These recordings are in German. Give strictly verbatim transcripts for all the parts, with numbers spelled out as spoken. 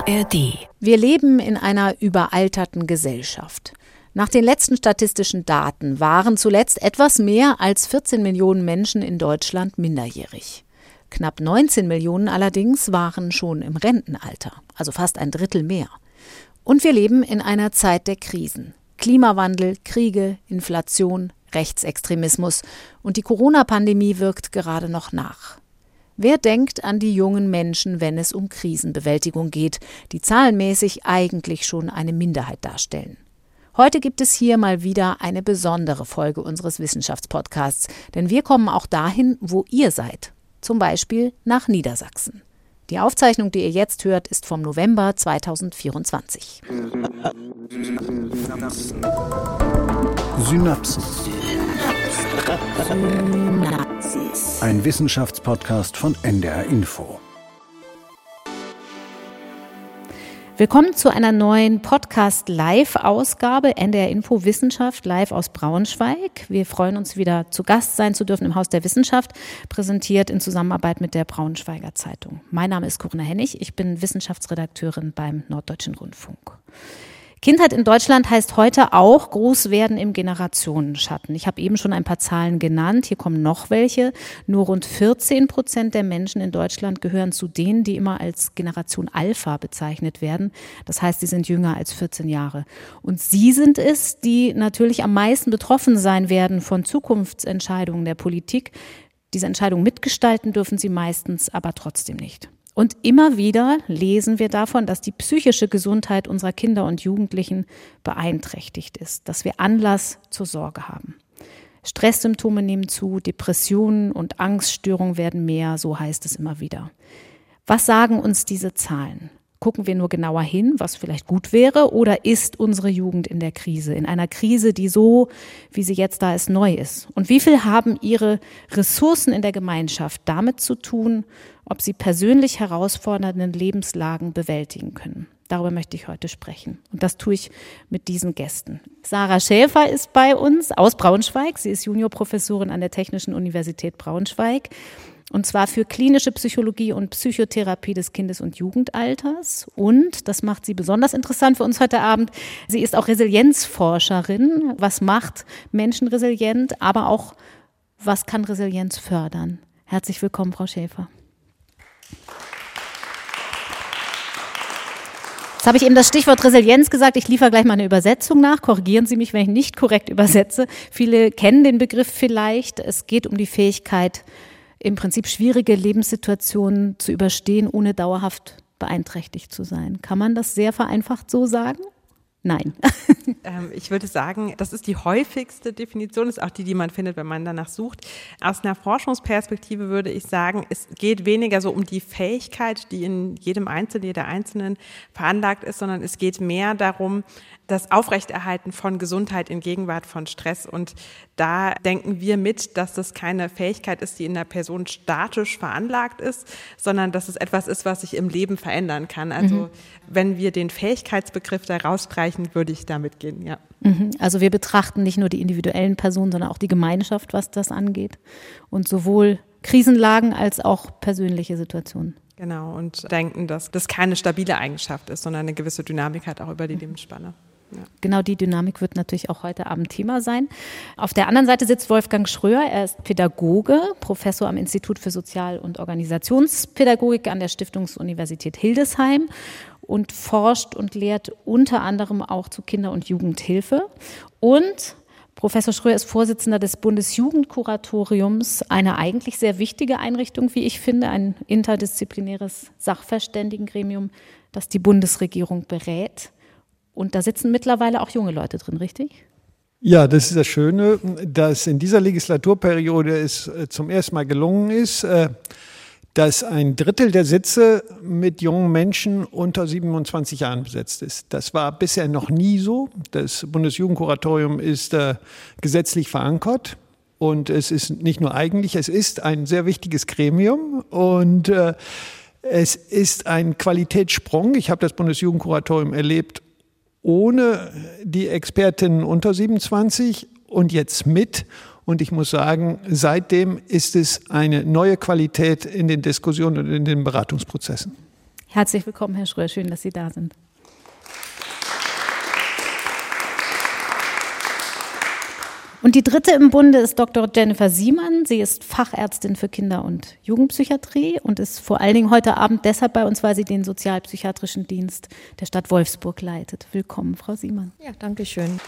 A R D. Wir leben in einer überalterten Gesellschaft. Nach den letzten statistischen Daten waren zuletzt etwas mehr als vierzehn Millionen Menschen in Deutschland minderjährig. Knapp neunzehn Millionen allerdings waren schon im Rentenalter, also fast ein Drittel mehr. Und wir leben in einer Zeit der Krisen. Klimawandel, Kriege, Inflation, Rechtsextremismus und die Corona-Pandemie wirkt gerade noch nach. Wer denkt an die jungen Menschen, wenn es um Krisenbewältigung geht, die zahlenmäßig eigentlich schon eine Minderheit darstellen? Heute gibt es hier mal wieder eine besondere Folge unseres Wissenschaftspodcasts, denn wir kommen auch dahin, wo ihr seid, zum Beispiel nach Niedersachsen. Die Aufzeichnung, die ihr jetzt hört, ist vom November zweitausendvierundzwanzig. Synapsen. Ein Wissenschaftspodcast von N D R Info. Willkommen zu einer neuen Podcast-Live-Ausgabe N D R Info Wissenschaft live aus Braunschweig. Wir freuen uns wieder zu Gast sein zu dürfen im Haus der Wissenschaft, präsentiert in Zusammenarbeit mit der Braunschweiger Zeitung. Mein Name ist Corinna Hennig, ich bin Wissenschaftsredakteurin beim Norddeutschen Rundfunk. Kindheit in Deutschland heißt heute auch Großwerden im Generationenschatten. Ich habe eben schon ein paar Zahlen genannt, hier kommen noch welche. Nur rund vierzehn Prozent der Menschen in Deutschland gehören zu denen, die immer als Generation Alpha bezeichnet werden. Das heißt, sie sind jünger als vierzehn Jahre. Und sie sind es, die natürlich am meisten betroffen sein werden von Zukunftsentscheidungen der Politik. Diese Entscheidungen mitgestalten dürfen sie meistens, aber trotzdem nicht. Und immer wieder lesen wir davon, dass die psychische Gesundheit unserer Kinder und Jugendlichen beeinträchtigt ist, dass wir Anlass zur Sorge haben. Stresssymptome nehmen zu, Depressionen und Angststörungen werden mehr, so heißt es immer wieder. Was sagen uns diese Zahlen? Gucken wir nur genauer hin, was vielleicht gut wäre, oder ist unsere Jugend in der Krise? In einer Krise, die so, wie sie jetzt da ist, neu ist. Und wie viel haben ihre Ressourcen in der Gemeinschaft damit zu tun, ob sie persönlich herausfordernden Lebenslagen bewältigen können? Darüber möchte ich heute sprechen. Und das tue ich mit diesen Gästen. Sarah Schäfer ist bei uns aus Braunschweig. Sie ist Juniorprofessorin an der Technischen Universität Braunschweig. Und zwar für klinische Psychologie und Psychotherapie des Kindes- und Jugendalters. Und, das macht sie besonders interessant für uns heute Abend, sie ist auch Resilienzforscherin. Was macht Menschen resilient, aber auch, was kann Resilienz fördern? Herzlich willkommen, Frau Schäfer. Jetzt habe ich eben das Stichwort Resilienz gesagt. Ich liefere gleich mal eine Übersetzung nach. Korrigieren Sie mich, wenn ich nicht korrekt übersetze. Viele kennen den Begriff vielleicht. Es geht um die Fähigkeit, im Prinzip schwierige Lebenssituationen zu überstehen, ohne dauerhaft beeinträchtigt zu sein. Kann man das sehr vereinfacht so sagen? Nein. ähm, ich würde sagen, das ist die häufigste Definition, ist auch die, die man findet, wenn man danach sucht. Aus einer Forschungsperspektive würde ich sagen, es geht weniger so um die Fähigkeit, die in jedem Einzelnen, jeder Einzelnen veranlagt ist, sondern es geht mehr darum, das Aufrechterhalten von Gesundheit in Gegenwart von Stress. Und da denken wir mit, dass das keine Fähigkeit ist, die in der Person statisch veranlagt ist, sondern dass es etwas ist, was sich im Leben verändern kann. Also mhm. wenn wir den Fähigkeitsbegriff da rausstreichen, würde ich damit gehen, ja. Mhm. Also wir betrachten nicht nur die individuellen Personen, sondern auch die Gemeinschaft, was das angeht. Und sowohl Krisenlagen als auch persönliche Situationen. Genau, und denken, dass das keine stabile Eigenschaft ist, sondern eine gewisse Dynamik hat auch über die Lebensspanne. Ja. Genau, die Dynamik wird natürlich auch heute Abend Thema sein. Auf der anderen Seite sitzt Wolfgang Schröer. Er ist Pädagoge, Professor am Institut für Sozial- und Organisationspädagogik an der Stiftungsuniversität Hildesheim und forscht und lehrt unter anderem auch zu Kinder- und Jugendhilfe. Und Professor Schröer ist Vorsitzender des Bundesjugendkuratoriums, eine eigentlich sehr wichtige Einrichtung, wie ich finde, ein interdisziplinäres Sachverständigengremium, das die Bundesregierung berät. Und da sitzen mittlerweile auch junge Leute drin, richtig? Ja, das ist das Schöne, dass in dieser Legislaturperiode es zum ersten Mal gelungen ist, dass ein Drittel der Sitze mit jungen Menschen unter siebenundzwanzig Jahren besetzt ist. Das war bisher noch nie so. Das Bundesjugendkuratorium ist äh, gesetzlich verankert und es ist nicht nur eigentlich, es ist ein sehr wichtiges Gremium und äh, es ist ein Qualitätssprung. Ich habe das Bundesjugendkuratorium erlebt ohne die Expertinnen unter siebenundzwanzig und jetzt mit. Und ich muss sagen, seitdem ist es eine neue Qualität in den Diskussionen und in den Beratungsprozessen. Herzlich willkommen, Herr Schröer, schön, dass Sie da sind. Und die dritte im Bunde ist Doktor Jennifer Siemann. Sie ist Fachärztin für Kinder- und Jugendpsychiatrie und ist vor allen Dingen heute Abend deshalb bei uns, weil sie den sozialpsychiatrischen Dienst der Stadt Wolfsburg leitet. Willkommen, Frau Siemann. Ja, danke schön.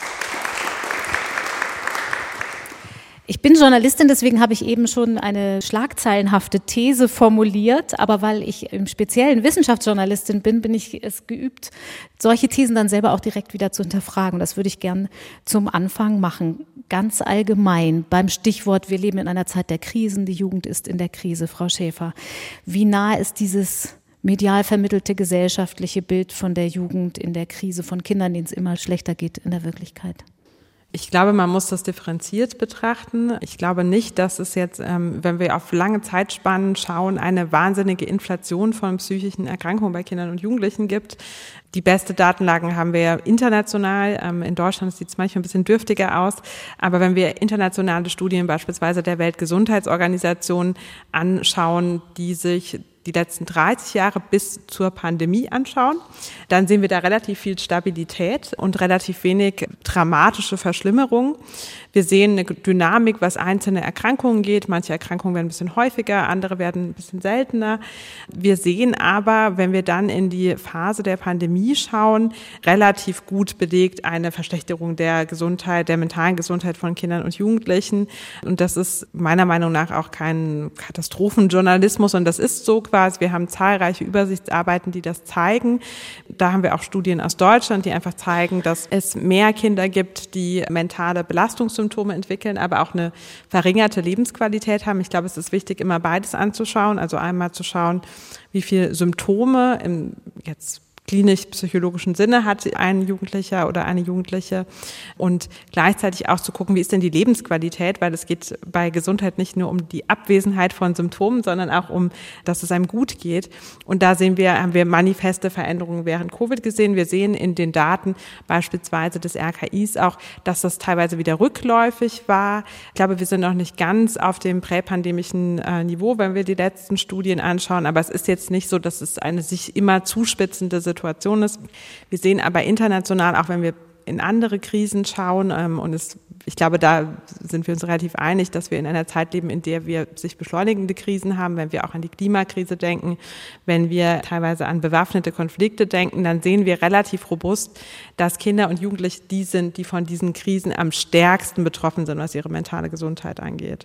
Ich bin Journalistin, deswegen habe ich eben schon eine schlagzeilenhafte These formuliert. Aber weil ich im Speziellen Wissenschaftsjournalistin bin, bin ich es geübt, solche Thesen dann selber auch direkt wieder zu hinterfragen. Das würde ich gern zum Anfang machen. Ganz allgemein beim Stichwort, wir leben in einer Zeit der Krisen, die Jugend ist in der Krise. Frau Schäfer, wie nah ist dieses medial vermittelte gesellschaftliche Bild von der Jugend in der Krise, von Kindern, denen es immer schlechter geht, in der Wirklichkeit? Ich glaube, man muss das differenziert betrachten. Ich glaube nicht, dass es jetzt, ähm, wenn wir auf lange Zeitspannen schauen, eine wahnsinnige Inflation von psychischen Erkrankungen bei Kindern und Jugendlichen gibt. Die beste Datenlage haben wir international. Ähm, in Deutschland sieht es manchmal ein bisschen dürftiger aus. Aber wenn wir internationale Studien beispielsweise der Weltgesundheitsorganisation anschauen, die sich die letzten dreißig Jahre bis zur Pandemie anschauen, dann sehen wir da relativ viel Stabilität und relativ wenig dramatische Verschlimmerungen. Wir sehen eine Dynamik, was einzelne Erkrankungen geht. Manche Erkrankungen werden ein bisschen häufiger, andere werden ein bisschen seltener. Wir sehen aber, wenn wir dann in die Phase der Pandemie schauen, relativ gut belegt eine Verschlechterung der Gesundheit, der mentalen Gesundheit von Kindern und Jugendlichen. Und das ist meiner Meinung nach auch kein Katastrophenjournalismus, und das ist so quasi. Wir haben zahlreiche Übersichtsarbeiten, die das zeigen. Da haben wir auch Studien aus Deutschland, die einfach zeigen, dass es mehr Kinder gibt, die mentale Belastungssymptome entwickeln, aber auch eine verringerte Lebensqualität haben. Ich glaube, es ist wichtig, immer beides anzuschauen. Also einmal zu schauen, wie viele Symptome im jetzt klinisch-psychologischen Sinne hat ein Jugendlicher oder eine Jugendliche, und gleichzeitig auch zu gucken, wie ist denn die Lebensqualität, weil es geht bei Gesundheit nicht nur um die Abwesenheit von Symptomen, sondern auch um, dass es einem gut geht. Und da sehen wir, haben wir manifeste Veränderungen während Covid gesehen. Wir sehen in den Daten beispielsweise des R K Is auch, dass das teilweise wieder rückläufig war. Ich glaube, wir sind noch nicht ganz auf dem präpandemischen äh, Niveau, wenn wir die letzten Studien anschauen, aber es ist jetzt nicht so, dass es eine sich immer zuspitzende Situation Situation ist. Wir sehen aber international, auch wenn wir in andere Krisen schauen, ähm, und es, ich glaube, da sind wir uns relativ einig, dass wir in einer Zeit leben, in der wir sich beschleunigende Krisen haben. Wenn wir auch an die Klimakrise denken, wenn wir teilweise an bewaffnete Konflikte denken, dann sehen wir relativ robust, dass Kinder und Jugendliche die sind, die von diesen Krisen am stärksten betroffen sind, was ihre mentale Gesundheit angeht.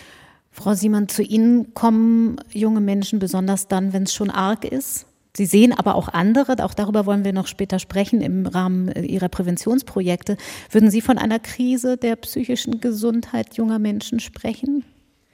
Frau Siemann, zu Ihnen kommen junge Menschen besonders dann, wenn es schon arg ist? Sie sehen aber auch andere, auch darüber wollen wir noch später sprechen im Rahmen Ihrer Präventionsprojekte. Würden Sie von einer Krise der psychischen Gesundheit junger Menschen sprechen?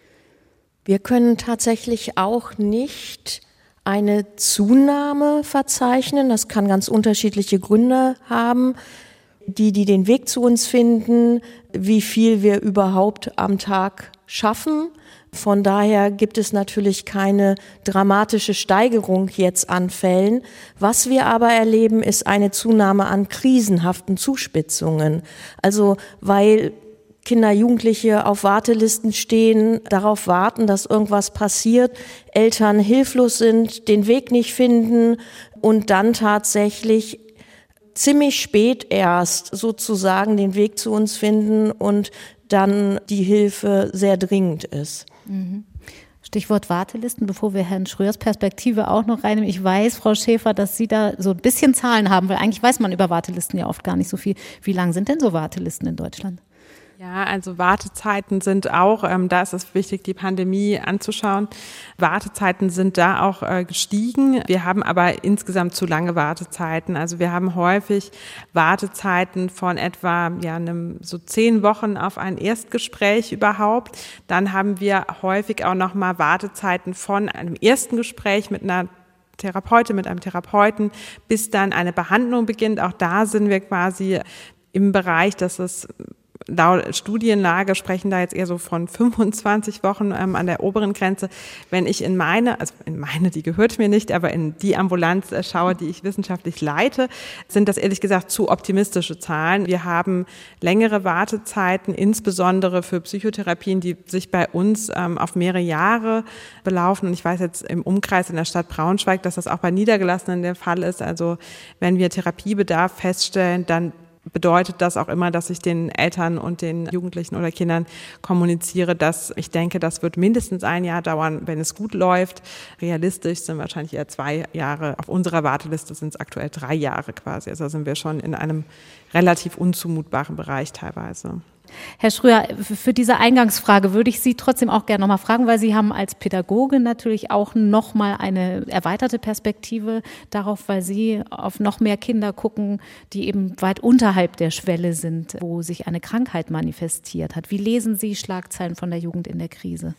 Wir können tatsächlich auch nicht eine Zunahme verzeichnen. Das kann ganz unterschiedliche Gründe haben. Die, die den Weg zu uns finden, wie viel wir überhaupt am Tag schaffen. Von daher gibt es natürlich keine dramatische Steigerung jetzt an Fällen. Was wir aber erleben, ist eine Zunahme an krisenhaften Zuspitzungen. Also weil Kinder, Jugendliche auf Wartelisten stehen, darauf warten, dass irgendwas passiert, Eltern hilflos sind, den Weg nicht finden und dann tatsächlich ziemlich spät erst sozusagen den Weg zu uns finden und dann die Hilfe sehr dringend ist. Stichwort Wartelisten, bevor wir Herrn Schröers Perspektive auch noch reinnehmen. Ich weiß, Frau Schäfer, dass Sie da so ein bisschen Zahlen haben, weil eigentlich weiß man über Wartelisten ja oft gar nicht so viel. Wie lang sind denn so Wartelisten in Deutschland? Ja, also Wartezeiten sind auch, ähm, da ist es wichtig, die Pandemie anzuschauen. Wartezeiten sind da auch äh, gestiegen. Wir haben aber insgesamt zu lange Wartezeiten. Also wir haben häufig Wartezeiten von etwa ja einem so zehn Wochen auf ein Erstgespräch überhaupt. Dann haben wir häufig auch noch mal Wartezeiten von einem ersten Gespräch mit einer Therapeutin, mit einem Therapeuten, bis dann eine Behandlung beginnt. Auch da sind wir quasi im Bereich, dass es laut Studienlage sprechen da jetzt eher so von fünfundzwanzig Wochen ähm, an der oberen Grenze. Wenn ich in meine, also in meine, die gehört mir nicht, aber in die Ambulanz äh, schaue, die ich wissenschaftlich leite, sind das ehrlich gesagt zu optimistische Zahlen. Wir haben längere Wartezeiten, insbesondere für Psychotherapien, die sich bei uns ähm, auf mehrere Jahre belaufen. Und ich weiß jetzt im Umkreis in der Stadt Braunschweig, dass das auch bei Niedergelassenen der Fall ist. Also wenn wir Therapiebedarf feststellen, dann bedeutet das auch immer, dass ich den Eltern und den Jugendlichen oder Kindern kommuniziere, dass ich denke, das wird mindestens ein Jahr dauern, wenn es gut läuft. Realistisch sind wahrscheinlich eher zwei Jahre. Auf unserer Warteliste sind es aktuell drei Jahre quasi. Also sind wir schon in einem relativ unzumutbaren Bereich teilweise. Herr Schröer, für diese Eingangsfrage würde ich Sie trotzdem auch gerne nochmal fragen, weil Sie haben als Pädagoge natürlich auch nochmal eine erweiterte Perspektive darauf, weil Sie auf noch mehr Kinder gucken, die eben weit unterhalb der Schwelle sind, wo sich eine Krankheit manifestiert hat. Wie lesen Sie Schlagzeilen von der Jugend in der Krise?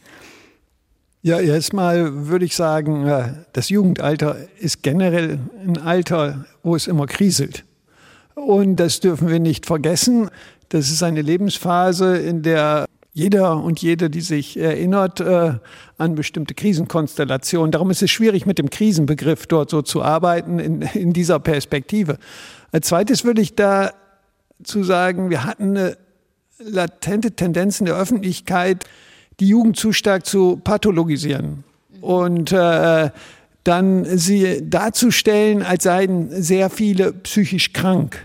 Ja, erstmal würde ich sagen, das Jugendalter ist generell ein Alter, wo es immer kriselt. Und das dürfen wir nicht vergessen. Das ist eine Lebensphase, in der jeder und jede, die sich erinnert, äh, an bestimmte Krisenkonstellationen. Darum ist es schwierig, mit dem Krisenbegriff dort so zu arbeiten in, in dieser Perspektive. Als zweites würde ich dazu sagen, wir hatten eine latente Tendenz in der Öffentlichkeit, die Jugend zu stark zu pathologisieren und äh, dann sie darzustellen, als seien sehr viele psychisch krank.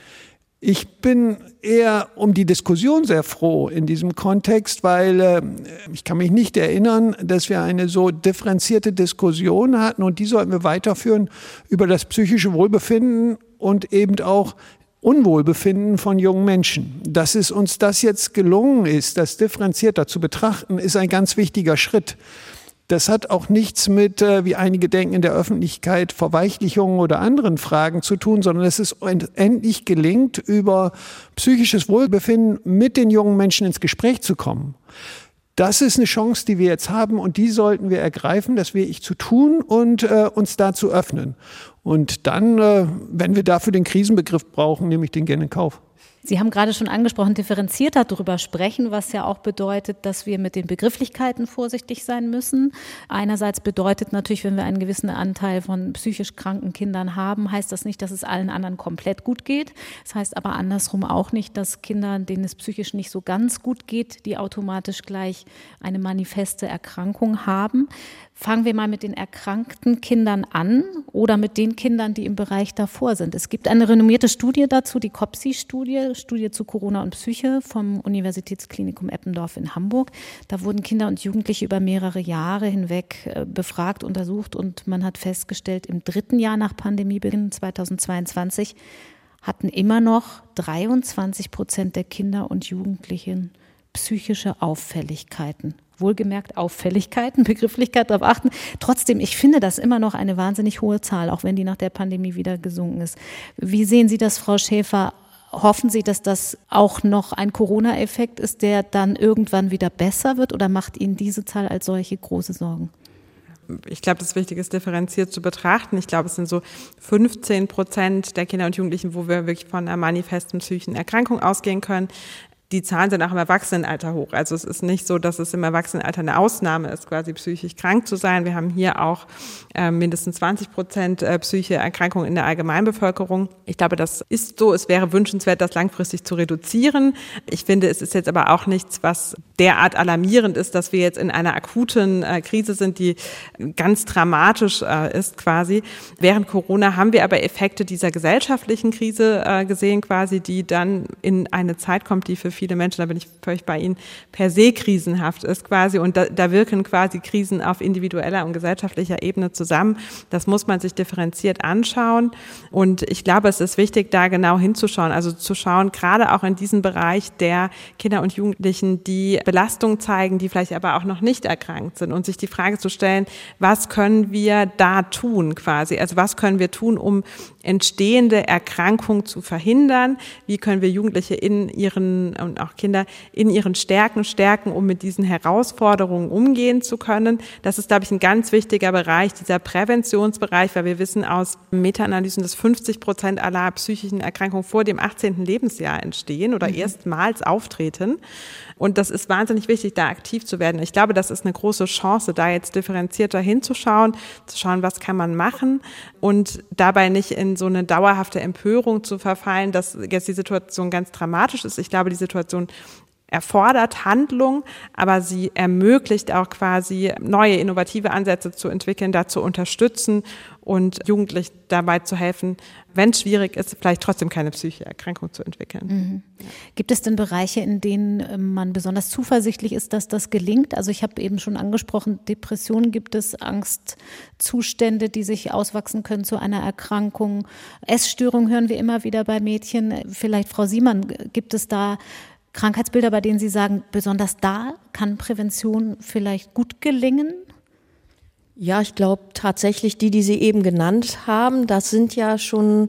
Ich bin eher um die Diskussion sehr froh in diesem Kontext, weil äh, ich kann mich nicht erinnern, dass wir eine so differenzierte Diskussion hatten und die sollten wir weiterführen über das psychische Wohlbefinden und eben auch Unwohlbefinden von jungen Menschen. Dass es uns das jetzt gelungen ist, das differenzierter zu betrachten, ist ein ganz wichtiger Schritt. Das hat auch nichts mit, wie einige denken, in der Öffentlichkeit Verweichlichungen oder anderen Fragen zu tun, sondern es ist endlich gelingt, über psychisches Wohlbefinden mit den jungen Menschen ins Gespräch zu kommen. Das ist eine Chance, die wir jetzt haben und die sollten wir ergreifen, das wäre ich zu tun und äh, uns dazu öffnen. Und dann, äh, wenn wir dafür den Krisenbegriff brauchen, nehme ich den gerne in Kauf. Sie haben gerade schon angesprochen, differenzierter darüber sprechen, was ja auch bedeutet, dass wir mit den Begrifflichkeiten vorsichtig sein müssen. Einerseits bedeutet natürlich, wenn wir einen gewissen Anteil von psychisch kranken Kindern haben, heißt das nicht, dass es allen anderen komplett gut geht. Das heißt aber andersrum auch nicht, dass Kinder, denen es psychisch nicht so ganz gut geht, die automatisch gleich eine manifeste Erkrankung haben. Fangen wir mal mit den erkrankten Kindern an oder mit den Kindern, die im Bereich davor sind. Es gibt eine renommierte Studie dazu, die COPSI-Studie, Studie zu Corona und Psyche vom Universitätsklinikum Eppendorf in Hamburg. Da wurden Kinder und Jugendliche über mehrere Jahre hinweg befragt, untersucht und man hat festgestellt, im dritten Jahr nach Pandemiebeginn zweitausendzweiundzwanzig hatten immer noch dreiundzwanzig Prozent der Kinder und Jugendlichen psychische Auffälligkeiten. Wohlgemerkt Auffälligkeiten, Begrifflichkeit, darauf achten. Trotzdem, ich finde das immer noch eine wahnsinnig hohe Zahl, auch wenn die nach der Pandemie wieder gesunken ist. Wie sehen Sie das, Frau Schäfer? Hoffen Sie, dass das auch noch ein Corona-Effekt ist, der dann irgendwann wieder besser wird, oder macht Ihnen diese Zahl als solche große Sorgen? Ich glaube, das Wichtige ist, differenziert zu betrachten. Ich glaube, es sind so fünfzehn Prozent der Kinder und Jugendlichen, wo wir wirklich von einer manifesten psychischen Erkrankung ausgehen können. Die Zahlen sind auch im Erwachsenenalter hoch. Also es ist nicht so, dass es im Erwachsenenalter eine Ausnahme ist, quasi psychisch krank zu sein. Wir haben hier auch äh, mindestens zwanzig Prozent äh, psychische Erkrankungen in der Allgemeinbevölkerung. Ich glaube, das ist so. Es wäre wünschenswert, das langfristig zu reduzieren. Ich finde, es ist jetzt aber auch nichts, was derart alarmierend ist, dass wir jetzt in einer akuten äh, Krise sind, die ganz dramatisch äh, ist quasi. Während Corona haben wir aber Effekte dieser gesellschaftlichen Krise äh, gesehen, quasi, die dann in eine Zeit kommt, die für viele Menschen, da bin ich völlig bei Ihnen, per se krisenhaft ist quasi, und da, da wirken quasi Krisen auf individueller und gesellschaftlicher Ebene zusammen. Das muss man sich differenziert anschauen, und ich glaube, es ist wichtig, da genau hinzuschauen, also zu schauen, gerade auch in diesem Bereich der Kinder und Jugendlichen, die Belastung zeigen, die vielleicht aber auch noch nicht erkrankt sind, und sich die Frage zu stellen, was können wir da tun quasi, also was können wir tun, um entstehende Erkrankung zu verhindern? Wie können wir Jugendliche in ihren und auch Kinder in ihren Stärken stärken, um mit diesen Herausforderungen umgehen zu können? Das ist, glaube ich, ein ganz wichtiger Bereich, dieser Präventionsbereich, weil wir wissen aus Meta-Analysen, dass fünfzig Prozent aller psychischen Erkrankungen vor dem achtzehnten Lebensjahr entstehen oder mhm. erstmals auftreten. Und das ist wahnsinnig wichtig, da aktiv zu werden. Ich glaube, das ist eine große Chance, da jetzt differenzierter hinzuschauen, zu schauen, was kann man machen und dabei nicht in so eine dauerhafte Empörung zu verfallen, dass jetzt die Situation ganz dramatisch ist. Ich glaube, die Situation erfordert Handlung, aber sie ermöglicht auch quasi neue innovative Ansätze zu entwickeln, da zu unterstützen und Jugendlichen dabei zu helfen, wenn es schwierig ist, vielleicht trotzdem keine psychische Erkrankung zu entwickeln. Mhm. Gibt es denn Bereiche, in denen man besonders zuversichtlich ist, dass das gelingt? Also ich habe eben schon angesprochen, Depressionen gibt es, Angstzustände, die sich auswachsen können zu einer Erkrankung. Essstörungen hören wir immer wieder bei Mädchen. Vielleicht, Frau Siemann, gibt es da Krankheitsbilder, bei denen Sie sagen, besonders da kann Prävention vielleicht gut gelingen? Ja, ich glaube tatsächlich, die, die Sie eben genannt haben, das sind ja schon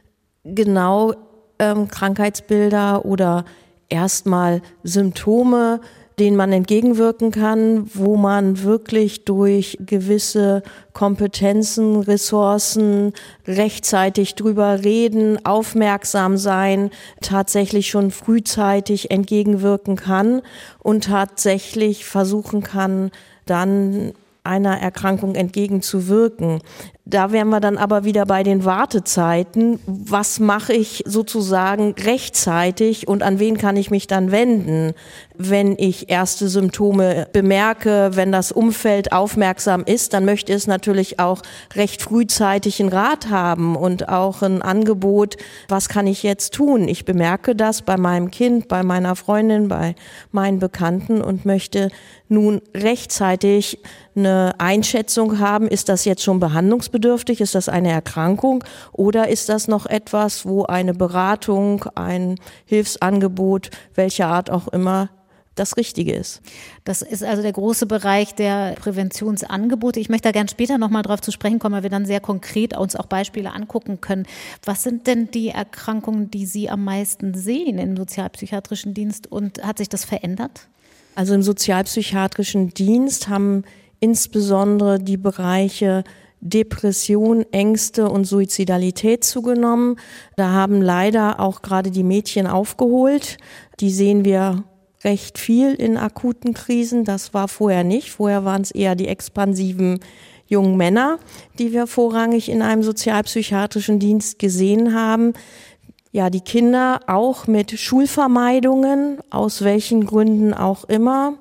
genau ähm, Krankheitsbilder oder erstmal Symptome, denen man entgegenwirken kann, wo man wirklich durch gewisse Kompetenzen, Ressourcen, rechtzeitig drüber reden, aufmerksam sein, tatsächlich schon frühzeitig entgegenwirken kann und tatsächlich versuchen kann, dann einer Erkrankung entgegenzuwirken. Da wären wir dann aber wieder bei den Wartezeiten. Was mache ich sozusagen rechtzeitig und an wen kann ich mich dann wenden, wenn ich erste Symptome bemerke, wenn das Umfeld aufmerksam ist, dann möchte es natürlich auch recht frühzeitig einen Rat haben und auch ein Angebot, was kann ich jetzt tun? Ich bemerke das bei meinem Kind, bei meiner Freundin, bei meinen Bekannten und möchte nun rechtzeitig eine Einschätzung haben, ist das jetzt schon behandlungsbedürftig, ist das eine Erkrankung oder ist das noch etwas, wo eine Beratung, ein Hilfsangebot, welcher Art auch immer, das Richtige ist. Das ist also der große Bereich der Präventionsangebote. Ich möchte da gerne später nochmal drauf zu sprechen kommen, weil wir dann sehr konkret uns auch Beispiele angucken können. Was sind denn die Erkrankungen, die Sie am meisten sehen im sozialpsychiatrischen Dienst und hat sich das verändert? Also im sozialpsychiatrischen Dienst haben insbesondere die Bereiche Depression, Ängste und Suizidalität zugenommen. Da haben leider auch gerade die Mädchen aufgeholt. Die sehen wir recht viel in akuten Krisen. Das war vorher nicht. Vorher waren es eher die expansiven jungen Männer, die wir vorrangig in einem sozialpsychiatrischen Dienst gesehen haben. Ja, die Kinder auch mit Schulvermeidungen, aus welchen Gründen auch immer,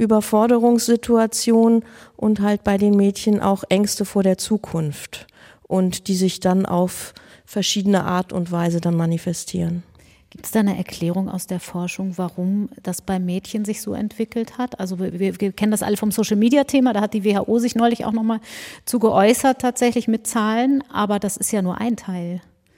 Überforderungssituationen und halt bei den Mädchen auch Ängste vor der Zukunft und die sich dann auf verschiedene Art und Weise dann manifestieren. Gibt es da eine Erklärung aus der Forschung, warum das bei Mädchen sich so entwickelt hat? Also wir, wir kennen das alle vom Social-Media-Thema, da hat die W H O sich neulich auch nochmal zu geäußert, tatsächlich mit Zahlen, aber das ist ja nur ein Teil.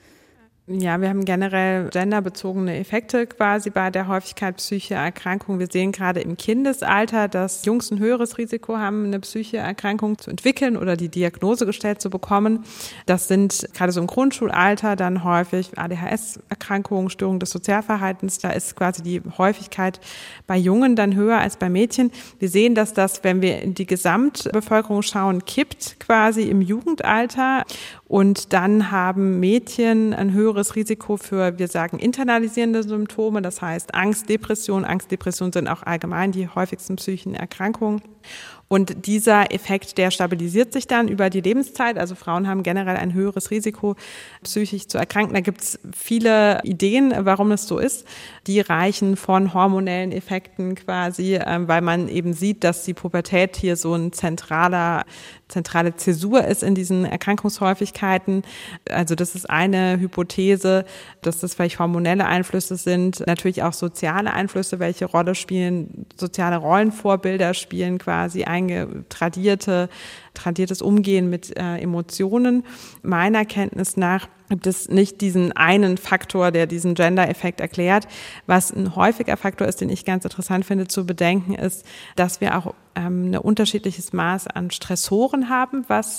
Ja, wir haben generell genderbezogene Effekte quasi bei der Häufigkeit psychischer Erkrankungen. Wir sehen gerade im Kindesalter, dass Jungs ein höheres Risiko haben, eine psychische Erkrankung zu entwickeln oder die Diagnose gestellt zu bekommen. Das sind gerade so im Grundschulalter dann häufig A D H S-Erkrankungen, Störungen des Sozialverhaltens. Da ist quasi die Häufigkeit bei Jungen dann höher als bei Mädchen. Wir sehen, dass das, wenn wir in die Gesamtbevölkerung schauen, kippt quasi im Jugendalter. Und dann haben Mädchen ein höheres Risiko für, wir sagen, internalisierende Symptome, das heißt Angst, Depression. Angst, Depression sind auch allgemein die häufigsten psychischen Erkrankungen. Und dieser Effekt, der stabilisiert sich dann über die Lebenszeit. Also Frauen haben generell ein höheres Risiko, psychisch zu erkranken. Da gibt es viele Ideen, warum es so ist. Die reichen von hormonellen Effekten quasi, weil man eben sieht, dass die Pubertät hier so ein zentraler, zentrale Zäsur ist in diesen Erkrankungshäufigkeiten. Also das ist eine Hypothese, dass das vielleicht hormonelle Einflüsse sind. Natürlich auch soziale Einflüsse, welche Rolle spielen. Soziale Rollenvorbilder spielen quasi eingetradierte, tradiertes Umgehen mit äh, Emotionen. Meiner Kenntnis nach gibt es nicht diesen einen Faktor, der diesen Gender-Effekt erklärt. Was ein häufiger Faktor ist, den ich ganz interessant finde zu bedenken, ist, dass wir auch ähm, ein unterschiedliches Maß an Stressoren haben, was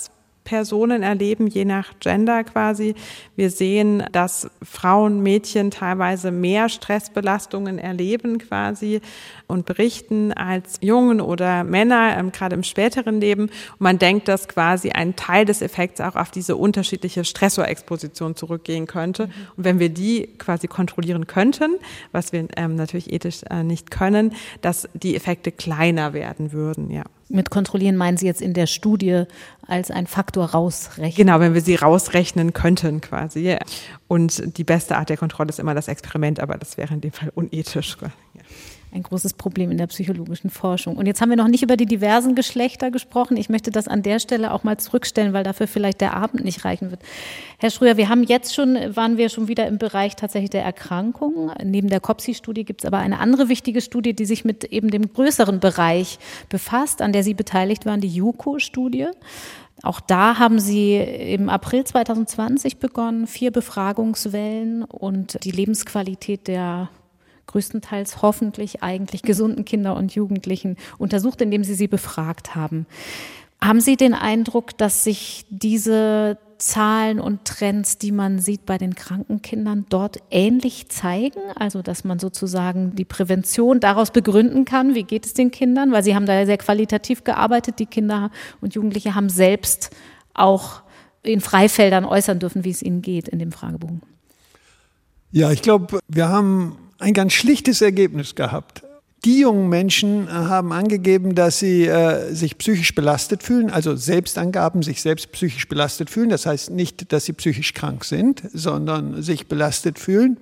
Personen erleben, je nach Gender quasi. Wir sehen, dass Frauen, Mädchen teilweise mehr Stressbelastungen erleben quasi und berichten als Jungen oder Männer, ähm, gerade im späteren Leben. Und man denkt, dass quasi ein Teil des Effekts auch auf diese unterschiedliche Stressorexposition zurückgehen könnte. Mhm. Und wenn wir die quasi kontrollieren könnten, was wir ähm, natürlich ethisch äh, nicht können, dass die Effekte kleiner werden würden, ja. Mit kontrollieren meinen Sie jetzt in der Studie als ein Faktor rausrechnen? Genau, wenn wir sie rausrechnen könnten quasi. Und die beste Art der Kontrolle ist immer das Experiment, aber das wäre in dem Fall unethisch. Ja. Ein großes Problem in der psychologischen Forschung. Und jetzt haben wir noch nicht über die diversen Geschlechter gesprochen. Ich möchte das an der Stelle auch mal zurückstellen, weil dafür vielleicht der Abend nicht reichen wird. Herr Schröer, wir haben jetzt schon, waren wir schon wieder im Bereich tatsächlich der Erkrankungen. Neben der COPSI-Studie gibt es aber eine andere wichtige Studie, die sich mit eben dem größeren Bereich befasst, an der Sie beteiligt waren, die JUCO-Studie. Auch da haben Sie im April zwanzig zwanzig begonnen, vier Befragungswellen und die Lebensqualität der größtenteils hoffentlich eigentlich gesunden Kinder und Jugendlichen untersucht, indem Sie sie befragt haben. Haben Sie den Eindruck, dass sich diese Zahlen und Trends, die man sieht bei den kranken Kindern, dort ähnlich zeigen? Also, dass man sozusagen die Prävention daraus begründen kann, wie geht es den Kindern? Weil Sie haben da sehr qualitativ gearbeitet. Die Kinder und Jugendliche haben selbst auch in Freifeldern äußern dürfen, wie es ihnen geht in dem Fragebogen. Ja, ich glaube, wir haben ein ganz schlichtes Ergebnis gehabt. Die jungen Menschen haben angegeben, dass sie äh, sich psychisch belastet fühlen, also Selbstangaben, sich selbst psychisch belastet fühlen. Das heißt nicht, dass sie psychisch krank sind, sondern sich belastet fühlen.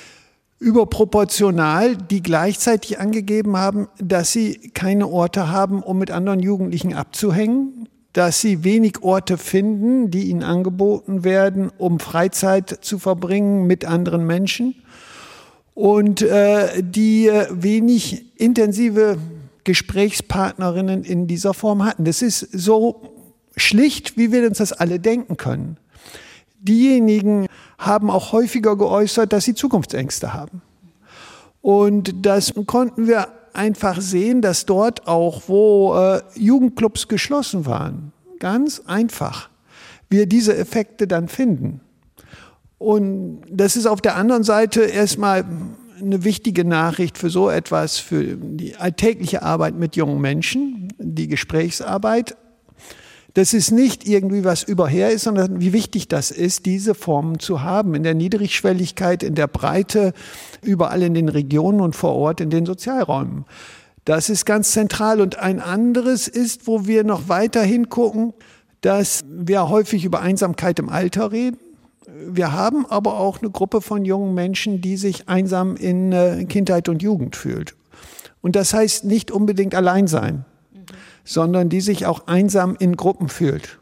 Überproportional, die gleichzeitig angegeben haben, dass sie keine Orte haben, um mit anderen Jugendlichen abzuhängen, dass sie wenig Orte finden, die ihnen angeboten werden, um Freizeit zu verbringen mit anderen Menschen. Und äh, die äh, wenig intensive Gesprächspartnerinnen in dieser Form hatten. Das ist so schlicht, wie wir uns das alle denken können. Diejenigen haben auch häufiger geäußert, dass sie Zukunftsängste haben. Und das konnten wir einfach sehen, dass dort auch, wo äh, Jugendclubs geschlossen waren, ganz einfach, wir diese Effekte dann finden. Und das ist auf der anderen Seite erstmal eine wichtige Nachricht für so etwas, für die alltägliche Arbeit mit jungen Menschen, die Gesprächsarbeit. Das ist nicht irgendwie was überher ist, sondern wie wichtig das ist, diese Formen zu haben, in der Niedrigschwelligkeit, in der Breite, überall in den Regionen und vor Ort in den Sozialräumen. Das ist ganz zentral. Und ein anderes ist, wo wir noch weiter hingucken, dass wir häufig über Einsamkeit im Alter reden. Wir haben aber auch eine Gruppe von jungen Menschen, die sich einsam in äh, Kindheit und Jugend fühlt. Und das heißt nicht unbedingt allein sein, mhm. sondern die sich auch einsam in Gruppen fühlt.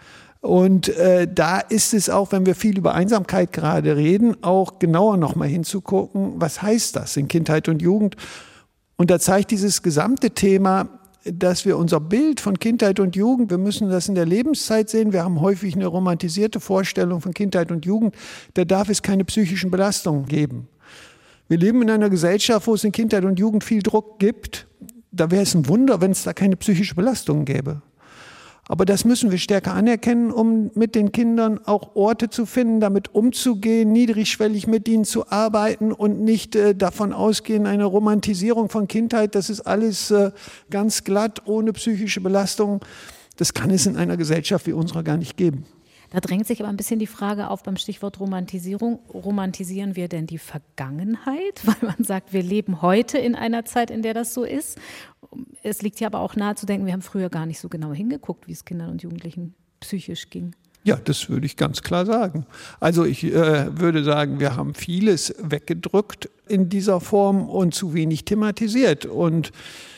Und äh, da ist es auch, wenn wir viel über Einsamkeit gerade reden, auch genauer nochmal hinzugucken, was heißt das in Kindheit und Jugend? Und da zeigt dieses gesamte Thema, dass wir unser Bild von Kindheit und Jugend, wir müssen das in der Lebenszeit sehen, wir haben häufig eine romantisierte Vorstellung von Kindheit und Jugend, da darf es keine psychischen Belastungen geben. Wir leben in einer Gesellschaft, wo es in Kindheit und Jugend viel Druck gibt. Da wäre es ein Wunder, wenn es da keine psychische Belastungen gäbe. Aber das müssen wir stärker anerkennen, um mit den Kindern auch Orte zu finden, damit umzugehen, niedrigschwellig mit ihnen zu arbeiten und nicht äh, davon ausgehen, eine Romantisierung von Kindheit, das ist alles äh, ganz glatt, ohne psychische Belastung. Das kann es in einer Gesellschaft wie unserer gar nicht geben. Da drängt sich aber ein bisschen die Frage auf beim Stichwort Romantisierung. Romantisieren wir denn die Vergangenheit? Weil man sagt, wir leben heute in einer Zeit, in der das so ist. Es liegt ja aber auch nahe zu denken, wir haben früher gar nicht so genau hingeguckt, wie es Kindern und Jugendlichen psychisch ging. Ja, das würde ich ganz klar sagen. Also ich äh, würde sagen, wir haben vieles weggedrückt in dieser Form und zu wenig thematisiert. Und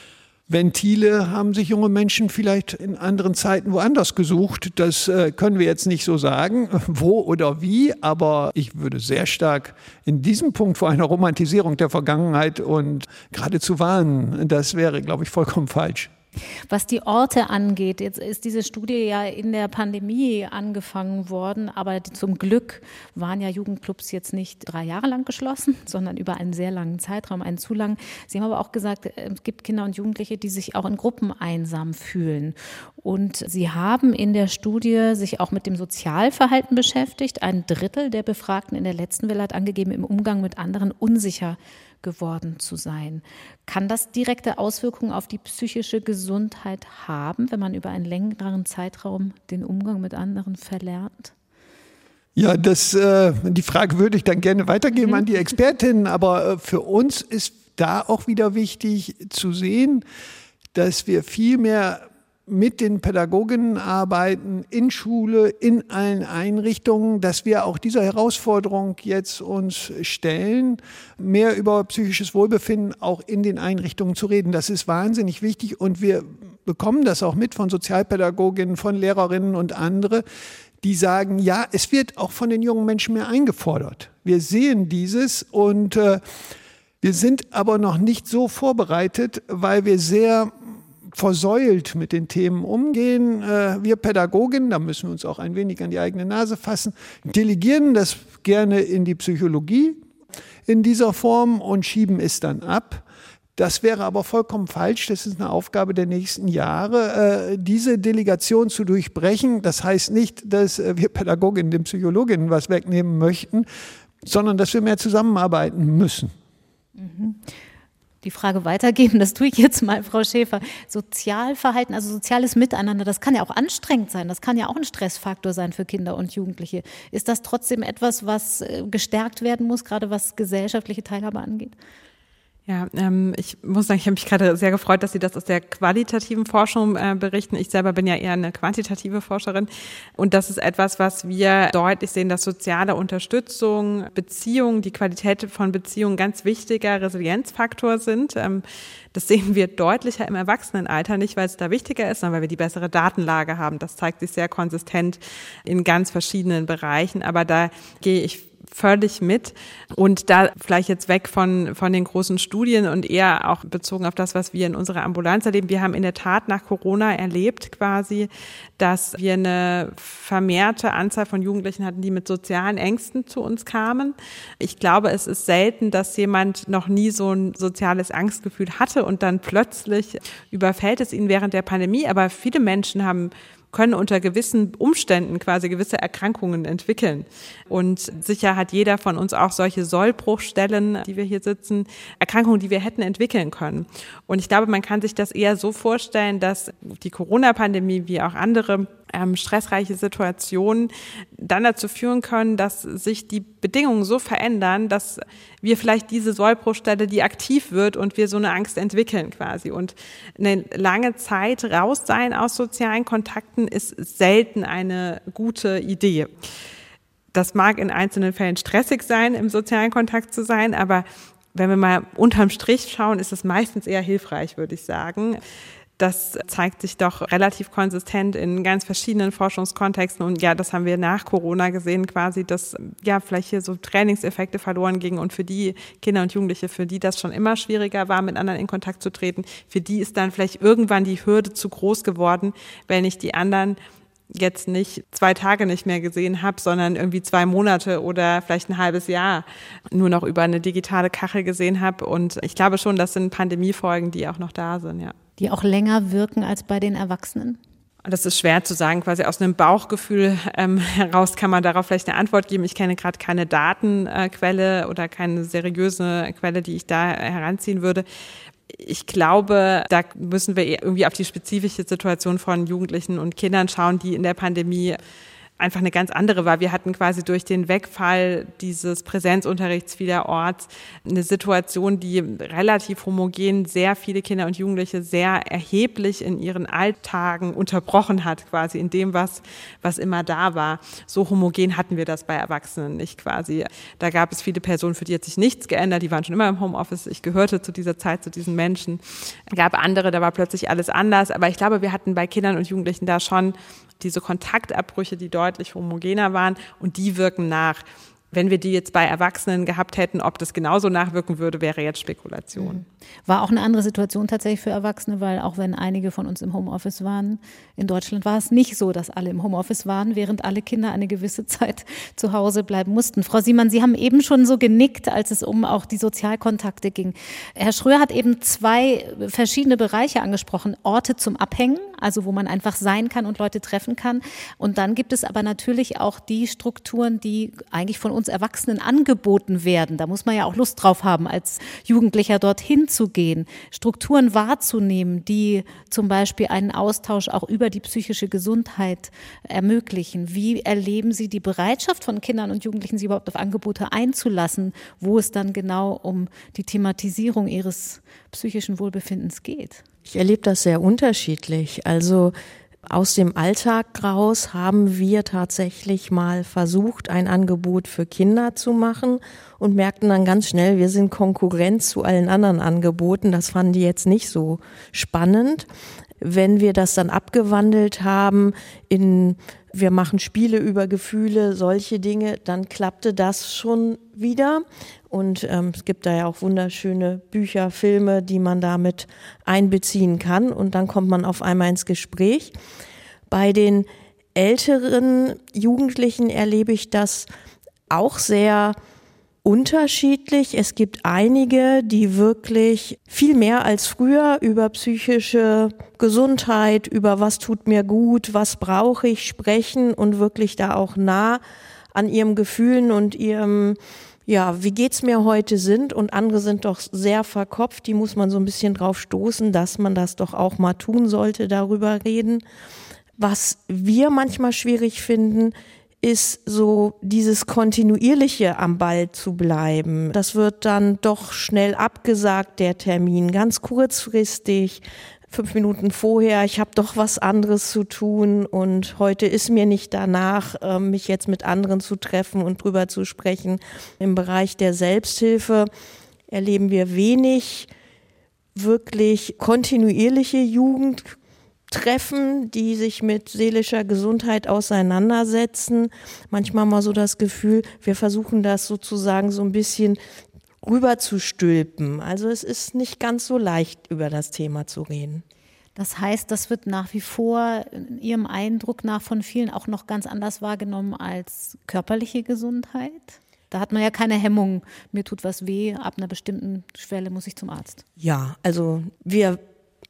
Ventile haben sich junge Menschen vielleicht in anderen Zeiten woanders gesucht. Das äh, können wir jetzt nicht so sagen, wo oder wie, aber ich würde sehr stark in diesem Punkt vor einer Romantisierung der Vergangenheit und geradezu warnen. Das wäre, glaube ich, vollkommen falsch. Was die Orte angeht, jetzt ist diese Studie ja in der Pandemie angefangen worden, aber zum Glück waren ja Jugendclubs jetzt nicht drei Jahre lang geschlossen, sondern über einen sehr langen Zeitraum, einen zu lang. Sie haben aber auch gesagt, es gibt Kinder und Jugendliche, die sich auch in Gruppen einsam fühlen. Und Sie haben in der Studie sich auch mit dem Sozialverhalten beschäftigt. Ein Drittel der Befragten in der letzten Welle hat angegeben, im Umgang mit anderen unsicher geworden zu sein. Kann das direkte Auswirkungen auf die psychische Gesundheit haben, wenn man über einen längeren Zeitraum den Umgang mit anderen verlernt? Ja, das, äh, die Frage würde ich dann gerne weitergeben mhm. an die Expertinnen, aber äh, für uns ist da auch wieder wichtig zu sehen, dass wir viel mehr mit den Pädagoginnen arbeiten, in Schule, in allen Einrichtungen, dass wir auch dieser Herausforderung jetzt uns stellen, mehr über psychisches Wohlbefinden auch in den Einrichtungen zu reden. Das ist wahnsinnig wichtig und wir bekommen das auch mit von Sozialpädagoginnen, von Lehrerinnen und andere, die sagen, ja, es wird auch von den jungen Menschen mehr eingefordert. Wir sehen dieses und äh, wir sind aber noch nicht so vorbereitet, weil wir sehr versäult mit den Themen umgehen. Wir Pädagogen, da müssen wir uns auch ein wenig an die eigene Nase fassen, delegieren das gerne in die Psychologie in dieser Form und schieben es dann ab. Das wäre aber vollkommen falsch. Das ist eine Aufgabe der nächsten Jahre, diese Delegation zu durchbrechen. Das heißt nicht, dass wir Pädagoginnen den Psychologinnen was wegnehmen möchten, sondern dass wir mehr zusammenarbeiten müssen. Mhm. Die Frage weitergeben, das tue ich jetzt mal, Frau Schäfer. Sozialverhalten, also soziales Miteinander, das kann ja auch anstrengend sein, das kann ja auch ein Stressfaktor sein für Kinder und Jugendliche. Ist das trotzdem etwas, was gestärkt werden muss, gerade was gesellschaftliche Teilhabe angeht? Ja, ähm, ich muss sagen, ich habe mich gerade sehr gefreut, dass Sie das aus der qualitativen Forschung äh, berichten. Ich selber bin ja eher eine quantitative Forscherin. Und das ist etwas, was wir deutlich sehen, dass soziale Unterstützung, Beziehungen, die Qualität von Beziehungen ganz wichtiger Resilienzfaktor sind. Ähm, das sehen wir deutlicher im Erwachsenenalter, nicht weil es da wichtiger ist, sondern weil wir die bessere Datenlage haben. Das zeigt sich sehr konsistent in ganz verschiedenen Bereichen. Aber da gehe ich völlig mit und da vielleicht jetzt weg von von den großen Studien und eher auch bezogen auf das, was wir in unserer Ambulanz erleben. Wir haben in der Tat nach Corona erlebt quasi, dass wir eine vermehrte Anzahl von Jugendlichen hatten, die mit sozialen Ängsten zu uns kamen. Ich glaube, es ist selten, dass jemand noch nie so ein soziales Angstgefühl hatte und dann plötzlich überfällt es ihn während der Pandemie. Aber viele Menschen haben können unter gewissen Umständen quasi gewisse Erkrankungen entwickeln. Und sicher hat jeder von uns auch solche Sollbruchstellen, die wir hier sitzen, Erkrankungen, die wir hätten entwickeln können. Und ich glaube, man kann sich das eher so vorstellen, dass die Corona-Pandemie wie auch andere ähm, stressreiche Situationen dann dazu führen können, dass sich die Bedingungen so verändern, dass wir vielleicht diese Sollbruchstelle, die aktiv wird und wir so eine Angst entwickeln quasi. Und eine lange Zeit raus sein aus sozialen Kontakten ist selten eine gute Idee. Das mag in einzelnen Fällen stressig sein, im sozialen Kontakt zu sein, aber wenn wir mal unterm Strich schauen, ist es meistens eher hilfreich, würde ich sagen. Das zeigt sich doch relativ konsistent in ganz verschiedenen Forschungskontexten. Und ja, das haben wir nach Corona gesehen quasi, dass ja vielleicht hier so Trainingseffekte verloren gingen. Und für die Kinder und Jugendliche, für die das schon immer schwieriger war, mit anderen in Kontakt zu treten, für die ist dann vielleicht irgendwann die Hürde zu groß geworden, wenn ich die anderen jetzt nicht zwei Tage nicht mehr gesehen habe, sondern irgendwie zwei Monate oder vielleicht ein halbes Jahr nur noch über eine digitale Kachel gesehen habe. Und ich glaube schon, das sind Pandemiefolgen, die auch noch da sind, ja. Die auch länger wirken als bei den Erwachsenen? Das ist schwer zu sagen, quasi aus einem Bauchgefühl ähm, heraus kann man darauf vielleicht eine Antwort geben. Ich kenne gerade keine Datenquelle oder keine seriöse Quelle, die ich da heranziehen würde. Ich glaube, da müssen wir irgendwie auf die spezifische Situation von Jugendlichen und Kindern schauen, die in der Pandemie einfach eine ganz andere war. Wir hatten quasi durch den Wegfall dieses Präsenzunterrichts vielerorts eine Situation, die relativ homogen sehr viele Kinder und Jugendliche sehr erheblich in ihren Alltagen unterbrochen hat, quasi in dem, was, was immer da war. So homogen hatten wir das bei Erwachsenen nicht quasi. Da gab es viele Personen, für die hat sich nichts geändert, die waren schon immer im Homeoffice. Ich gehörte zu dieser Zeit zu diesen Menschen. Es gab andere, da war plötzlich alles anders. Aber ich glaube, wir hatten bei Kindern und Jugendlichen da schon diese Kontaktabbrüche, die deutlich homogener waren und die wirken nach. Wenn wir die jetzt bei Erwachsenen gehabt hätten, ob das genauso nachwirken würde, wäre jetzt Spekulation. War auch eine andere Situation tatsächlich für Erwachsene, weil auch wenn einige von uns im Homeoffice waren, in Deutschland war es nicht so, dass alle im Homeoffice waren, während alle Kinder eine gewisse Zeit zu Hause bleiben mussten. Frau Siemann, Sie haben eben schon so genickt, als es um auch die Sozialkontakte ging. Herr Schröer hat eben zwei verschiedene Bereiche angesprochen. Orte zum Abhängen, also wo man einfach sein kann und Leute treffen kann. Und dann gibt es aber natürlich auch die Strukturen, die eigentlich von uns Erwachsenen angeboten werden. Da muss man ja auch Lust drauf haben, als Jugendlicher dorthin zu gehen, Strukturen wahrzunehmen, die zum Beispiel einen Austausch auch über die psychische Gesundheit ermöglichen. Wie erleben Sie die Bereitschaft von Kindern und Jugendlichen, sich überhaupt auf Angebote einzulassen, wo es dann genau um die Thematisierung ihres psychischen Wohlbefindens geht? Ich erlebe das sehr unterschiedlich. Also aus dem Alltag raus haben wir tatsächlich mal versucht, ein Angebot für Kinder zu machen und merkten dann ganz schnell, wir sind Konkurrenz zu allen anderen Angeboten. Das fanden die jetzt nicht so spannend. Wenn wir das dann abgewandelt haben in, wir machen Spiele über Gefühle, solche Dinge, dann klappte das schon wieder. Und ähm, es gibt da ja auch wunderschöne Bücher, Filme, die man damit einbeziehen kann. Und dann kommt man auf einmal ins Gespräch. Bei den älteren Jugendlichen erlebe ich das auch sehr unterschiedlich. Es gibt einige, die wirklich viel mehr als früher über psychische Gesundheit, über was tut mir gut, was brauche ich, sprechen und wirklich da auch nah an ihren Gefühlen und ihrem, ja, wie geht's mir heute sind. Und andere sind doch sehr verkopft, die muss man so ein bisschen drauf stoßen, dass man das doch auch mal tun sollte, darüber reden. Was wir manchmal schwierig finden, ist so dieses Kontinuierliche am Ball zu bleiben. Das wird dann doch schnell abgesagt, der Termin, ganz kurzfristig, fünf Minuten vorher, ich habe doch was anderes zu tun und heute ist mir nicht danach, mich jetzt mit anderen zu treffen und drüber zu sprechen. Im Bereich der Selbsthilfe erleben wir wenig wirklich kontinuierliche Jugend. Treffen, die sich mit seelischer Gesundheit auseinandersetzen. Manchmal mal so das Gefühl, wir versuchen das sozusagen so ein bisschen rüber zu stülpen. Also es ist nicht ganz so leicht, über das Thema zu reden. Das heißt, das wird nach wie vor Ihrem Eindruck nach von vielen auch noch ganz anders wahrgenommen als körperliche Gesundheit? Da hat man ja keine Hemmung, mir tut was weh, ab einer bestimmten Schwelle muss ich zum Arzt. Ja, also wir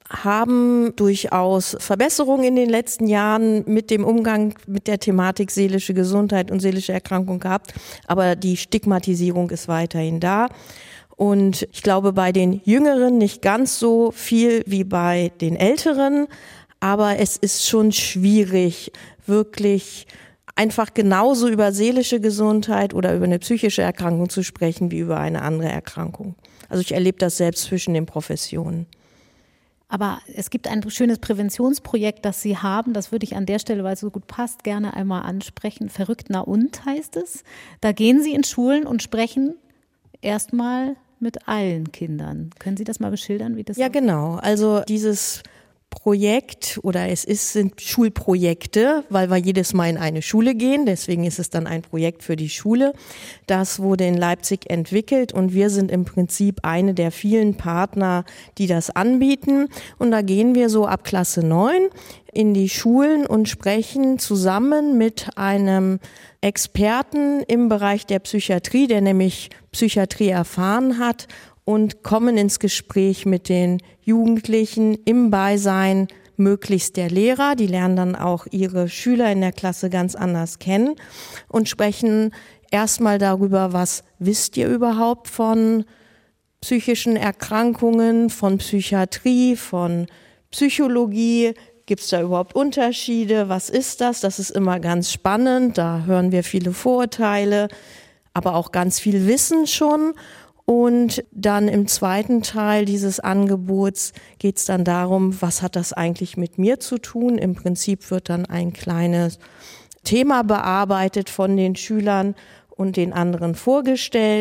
haben durchaus Verbesserungen in den letzten Jahren mit dem Umgang mit der Thematik seelische Gesundheit und seelische Erkrankung gehabt, aber die Stigmatisierung ist weiterhin da. Und ich glaube, bei den Jüngeren nicht ganz so viel wie bei den Älteren, aber es ist schon schwierig, wirklich einfach genauso über seelische Gesundheit oder über eine psychische Erkrankung zu sprechen wie über eine andere Erkrankung. Also ich erlebe das selbst zwischen den Professionen. Aber es gibt ein schönes Präventionsprojekt, das Sie haben, das würde ich an der Stelle, weil es so gut passt, gerne einmal ansprechen. Verrückt na und heißt es. Da gehen Sie in Schulen und sprechen erstmal mit allen Kindern. Können Sie das mal beschildern, wie das? Ja, genau. Also dieses Projekt oder es ist, sind Schulprojekte, weil wir jedes Mal in eine Schule gehen. Deswegen ist es dann ein Projekt für die Schule. Das wurde in Leipzig entwickelt und wir sind im Prinzip eine der vielen Partner, die das anbieten. Und da gehen wir so ab Klasse neun in die Schulen und sprechen zusammen mit einem Experten im Bereich der Psychiatrie, der nämlich Psychiatrie erfahren hat, und kommen ins Gespräch mit den Jugendlichen im Beisein möglichst der Lehrer. Die lernen dann auch ihre Schüler in der Klasse ganz anders kennen und sprechen erstmal darüber, was wisst ihr überhaupt von psychischen Erkrankungen, von Psychiatrie, von Psychologie. Gibt es da überhaupt Unterschiede? Was ist das? Das ist immer ganz spannend. Da hören wir viele Vorurteile, aber auch ganz viel Wissen schon. Und dann im zweiten Teil dieses Angebots geht es dann darum, was hat das eigentlich mit mir zu tun? Im Prinzip wird dann ein kleines Thema bearbeitet von den Schülern und den anderen vorgestellt.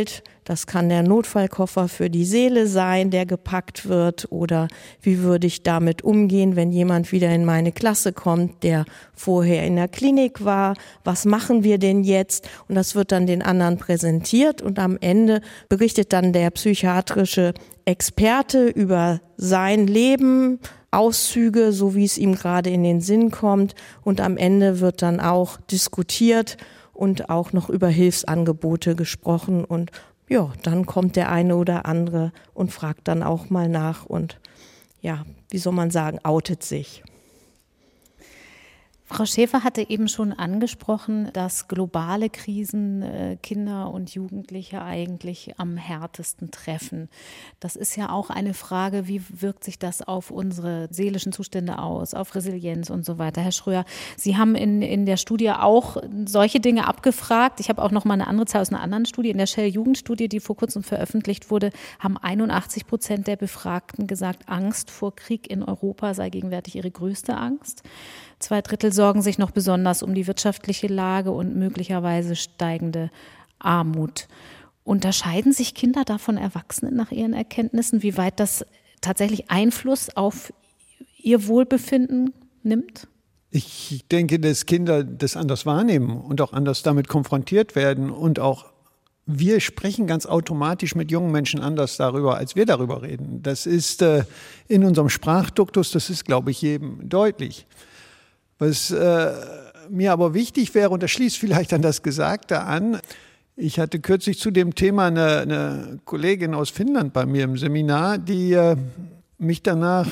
Das kann der Notfallkoffer für die Seele sein, der gepackt wird, oder wie würde ich damit umgehen, wenn jemand wieder in meine Klasse kommt, der vorher in der Klinik war. Was machen wir denn jetzt? Und das wird dann den anderen präsentiert und am Ende berichtet dann der psychiatrische Experte über sein Leben, Auszüge, so wie es ihm gerade in den Sinn kommt, und am Ende wird dann auch diskutiert und auch noch über Hilfsangebote gesprochen und ja, dann kommt der eine oder andere und fragt dann auch mal nach und ja, wie soll man sagen, outet sich. Frau Schäfer hatte eben schon angesprochen, dass globale Krisen äh, Kinder und Jugendliche eigentlich am härtesten treffen. Das ist ja auch eine Frage, wie wirkt sich das auf unsere seelischen Zustände aus, auf Resilienz und so weiter. Herr Schröer, Sie haben in, in der Studie auch solche Dinge abgefragt. Ich habe auch noch mal eine andere Zahl aus einer anderen Studie. In der Shell-Jugendstudie, die vor kurzem veröffentlicht wurde, haben einundachtzig Prozent der Befragten gesagt, Angst vor Krieg in Europa sei gegenwärtig ihre größte Angst. Zwei Drittel sorgen sich noch besonders um die wirtschaftliche Lage und möglicherweise steigende Armut. Unterscheiden sich Kinder da von Erwachsenen nach ihren Erkenntnissen, wie weit das tatsächlich Einfluss auf ihr Wohlbefinden nimmt? Ich denke, dass Kinder das anders wahrnehmen und auch anders damit konfrontiert werden und auch wir sprechen ganz automatisch mit jungen Menschen anders darüber, als wir darüber reden. Das ist äh, in unserem Sprachduktus, das ist, glaube ich, jedem deutlich. Was äh, mir aber wichtig wäre, und das schließt vielleicht an das Gesagte an, ich hatte kürzlich zu dem Thema eine, eine Kollegin aus Finnland bei mir im Seminar, die äh, mich danach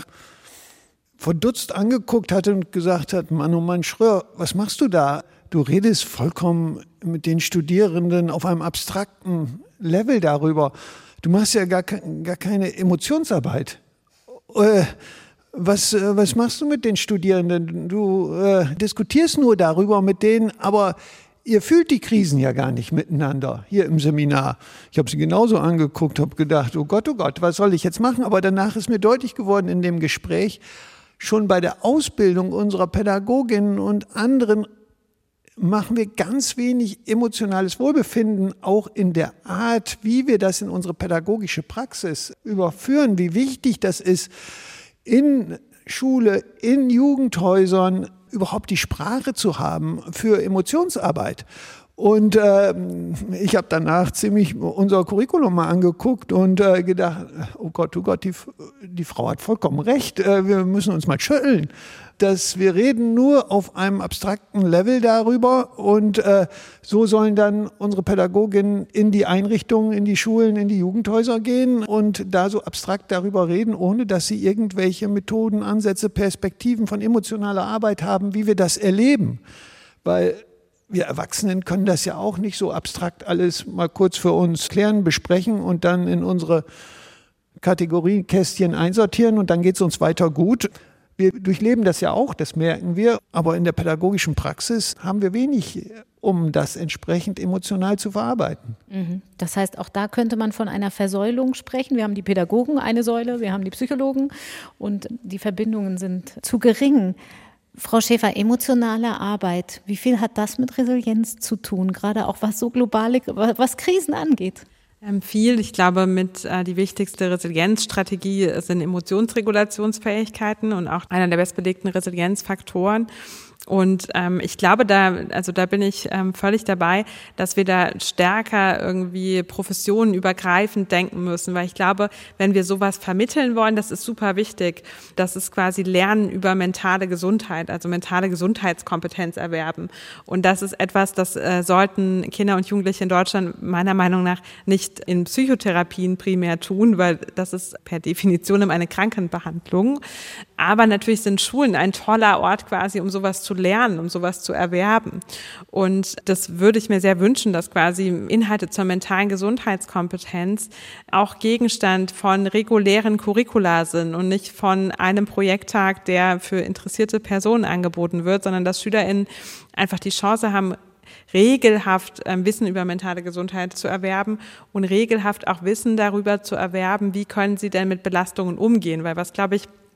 verdutzt angeguckt hatte und gesagt hat, Mann, oh Mann, Schröer, was machst du da? Du redest vollkommen mit den Studierenden auf einem abstrakten Level darüber. Du machst ja gar, gar keine Emotionsarbeit. Äh, Was, was machst du mit den Studierenden? Du äh, diskutierst nur darüber mit denen, aber ihr fühlt die Krisen ja gar nicht miteinander hier im Seminar. Ich habe sie genauso angeguckt, habe gedacht, oh Gott, oh Gott, was soll ich jetzt machen? Aber danach ist mir deutlich geworden in dem Gespräch, schon bei der Ausbildung unserer Pädagoginnen und anderen machen wir ganz wenig emotionales Wohlbefinden, auch in der Art, wie wir das in unsere pädagogische Praxis überführen, wie wichtig das ist, in Schule, in Jugendhäusern überhaupt die Sprache zu haben für Emotionsarbeit. Und äh, ich habe danach ziemlich unser Curriculum mal angeguckt und äh, gedacht, oh Gott, oh Gott, die, die Frau hat vollkommen recht, äh, wir müssen uns mal schütteln. Dass wir reden nur auf einem abstrakten Level darüber und äh, so sollen dann unsere Pädagoginnen in die Einrichtungen, in die Schulen, in die Jugendhäuser gehen und da so abstrakt darüber reden, ohne dass sie irgendwelche Methoden, Ansätze, Perspektiven von emotionaler Arbeit haben, wie wir das erleben. Weil wir Erwachsenen können das ja auch nicht so abstrakt alles mal kurz für uns klären, besprechen und dann in unsere Kategoriekästchen einsortieren und dann geht es uns weiter gut. Wir durchleben das ja auch, das merken wir, aber in der pädagogischen Praxis haben wir wenig, um das entsprechend emotional zu verarbeiten. Das heißt, auch da könnte man von einer Versäulung sprechen. Wir haben die Pädagogen, eine Säule, wir haben die Psychologen und die Verbindungen sind zu gering. Frau Schäfer, emotionale Arbeit, wie viel hat das mit Resilienz zu tun, gerade auch was so globale, was Krisen angeht? Ähm, viel. Ich glaube, mit äh, die wichtigste Resilienzstrategie sind Emotionsregulationsfähigkeiten und auch einer der bestbelegten Resilienzfaktoren. Und ähm, ich glaube, da, also da bin ich ähm, völlig dabei, dass wir da stärker irgendwie professionenübergreifend denken müssen, weil ich glaube, wenn wir sowas vermitteln wollen, das ist super wichtig, das ist quasi Lernen über mentale Gesundheit, also mentale Gesundheitskompetenz erwerben. Und das ist etwas, das äh, sollten Kinder und Jugendliche in Deutschland meiner Meinung nach nicht in Psychotherapien primär tun, weil das ist per Definition eine Krankenbehandlung. Aber natürlich sind Schulen ein toller Ort quasi, um sowas zu lernen, um sowas zu erwerben. Und das würde ich mir sehr wünschen, dass quasi Inhalte zur mentalen Gesundheitskompetenz auch Gegenstand von regulären Curricula sind und nicht von einem Projekttag, der für interessierte Personen angeboten wird, sondern dass SchülerInnen einfach die Chance haben, regelhaft ähm, Wissen über mentale Gesundheit zu erwerben und regelhaft auch Wissen darüber zu erwerben, wie können sie denn mit Belastungen umgehen. Weil was, glaube ich,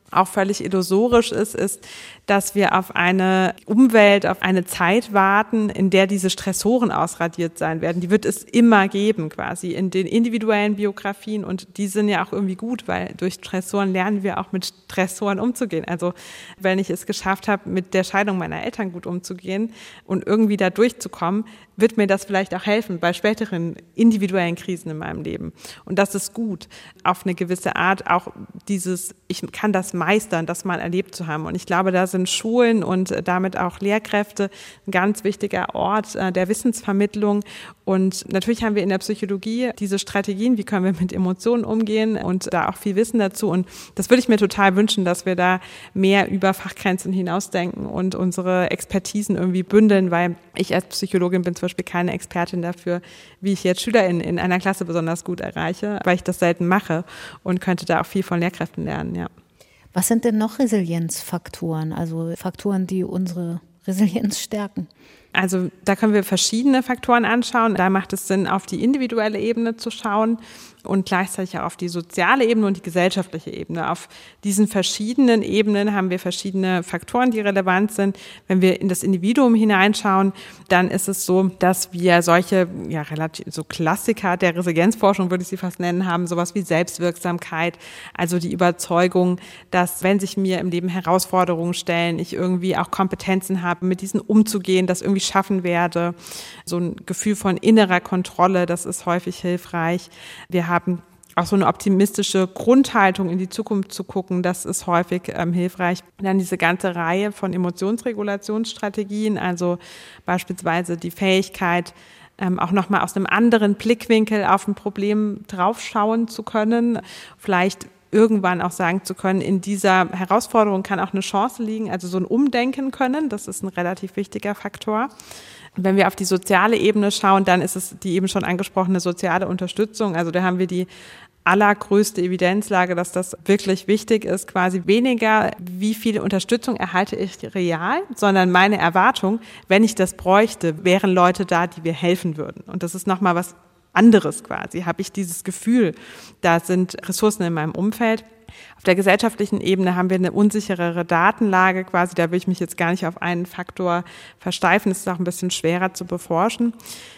auch völlig illusorisch ist, ist, dass wir auf eine Umwelt, auf eine Zeit warten, in der diese Stressoren ausradiert sein werden. Die wird es immer geben quasi in den individuellen Biografien und die sind ja auch irgendwie gut, weil durch Stressoren lernen wir auch mit Stressoren umzugehen. Also wenn ich es geschafft habe, mit der Scheidung meiner Eltern gut umzugehen und irgendwie da durchzukommen, wird mir das vielleicht auch helfen bei späteren individuellen Krisen in meinem Leben. Und das ist gut, auf eine gewisse Art auch dieses, ich kann das meistern, das mal erlebt zu haben. Und ich glaube, da sind Schulen und damit auch Lehrkräfte ein ganz wichtiger Ort der Wissensvermittlung. Und natürlich haben wir in der Psychologie diese Strategien, wie können wir mit Emotionen umgehen und da auch viel Wissen dazu. Und das würde ich mir total wünschen, dass wir da mehr über Fachgrenzen hinausdenken und unsere Expertisen irgendwie bündeln, weil ich als Psychologin bin zum Beispiel keine Expertin dafür, wie ich jetzt SchülerInnen in einer Klasse besonders gut erreiche, weil ich das selten mache und könnte da auch viel von Lehrkräften lernen, ja. Was sind denn noch Resilienzfaktoren, also Faktoren, die unsere Resilienz stärken? Also da können wir verschiedene Faktoren anschauen. Da macht es Sinn, auf die individuelle Ebene zu schauen und gleichzeitig auch auf die soziale Ebene und die gesellschaftliche Ebene. Auf diesen verschiedenen Ebenen haben wir verschiedene Faktoren, die relevant sind. Wenn wir in das Individuum hineinschauen, dann ist es so, dass wir solche, ja, relativ, so Klassiker der Resilienzforschung, würde ich sie fast nennen, haben, sowas wie Selbstwirksamkeit, also die Überzeugung, dass, wenn sich mir im Leben Herausforderungen stellen, ich irgendwie auch Kompetenzen habe, mit diesen umzugehen, das irgendwie schaffen werde. So ein Gefühl von innerer Kontrolle, das ist häufig hilfreich. Wir haben auch so eine optimistische Grundhaltung, in die Zukunft zu gucken, das ist häufig ähm, hilfreich. Dann diese ganze Reihe von Emotionsregulationsstrategien, also beispielsweise die Fähigkeit, ähm, auch nochmal aus einem anderen Blickwinkel auf ein Problem draufschauen zu können, vielleicht irgendwann auch sagen zu können, in dieser Herausforderung kann auch eine Chance liegen, also so ein Umdenken können, das ist ein relativ wichtiger Faktor. Wenn wir auf die soziale Ebene schauen, dann ist es die eben schon angesprochene soziale Unterstützung, also da haben wir die allergrößte Evidenzlage, dass das wirklich wichtig ist, quasi weniger, wie viel Unterstützung erhalte ich real, sondern meine Erwartung, wenn ich das bräuchte, wären Leute da, die mir helfen würden. Und das ist nochmal was anderes quasi, habe ich dieses Gefühl, da sind Ressourcen in meinem Umfeld. Auf der gesellschaftlichen Ebene haben wir eine unsicherere Datenlage quasi, da will ich mich jetzt gar nicht auf einen Faktor versteifen, das ist auch ein bisschen schwerer zu beforschen.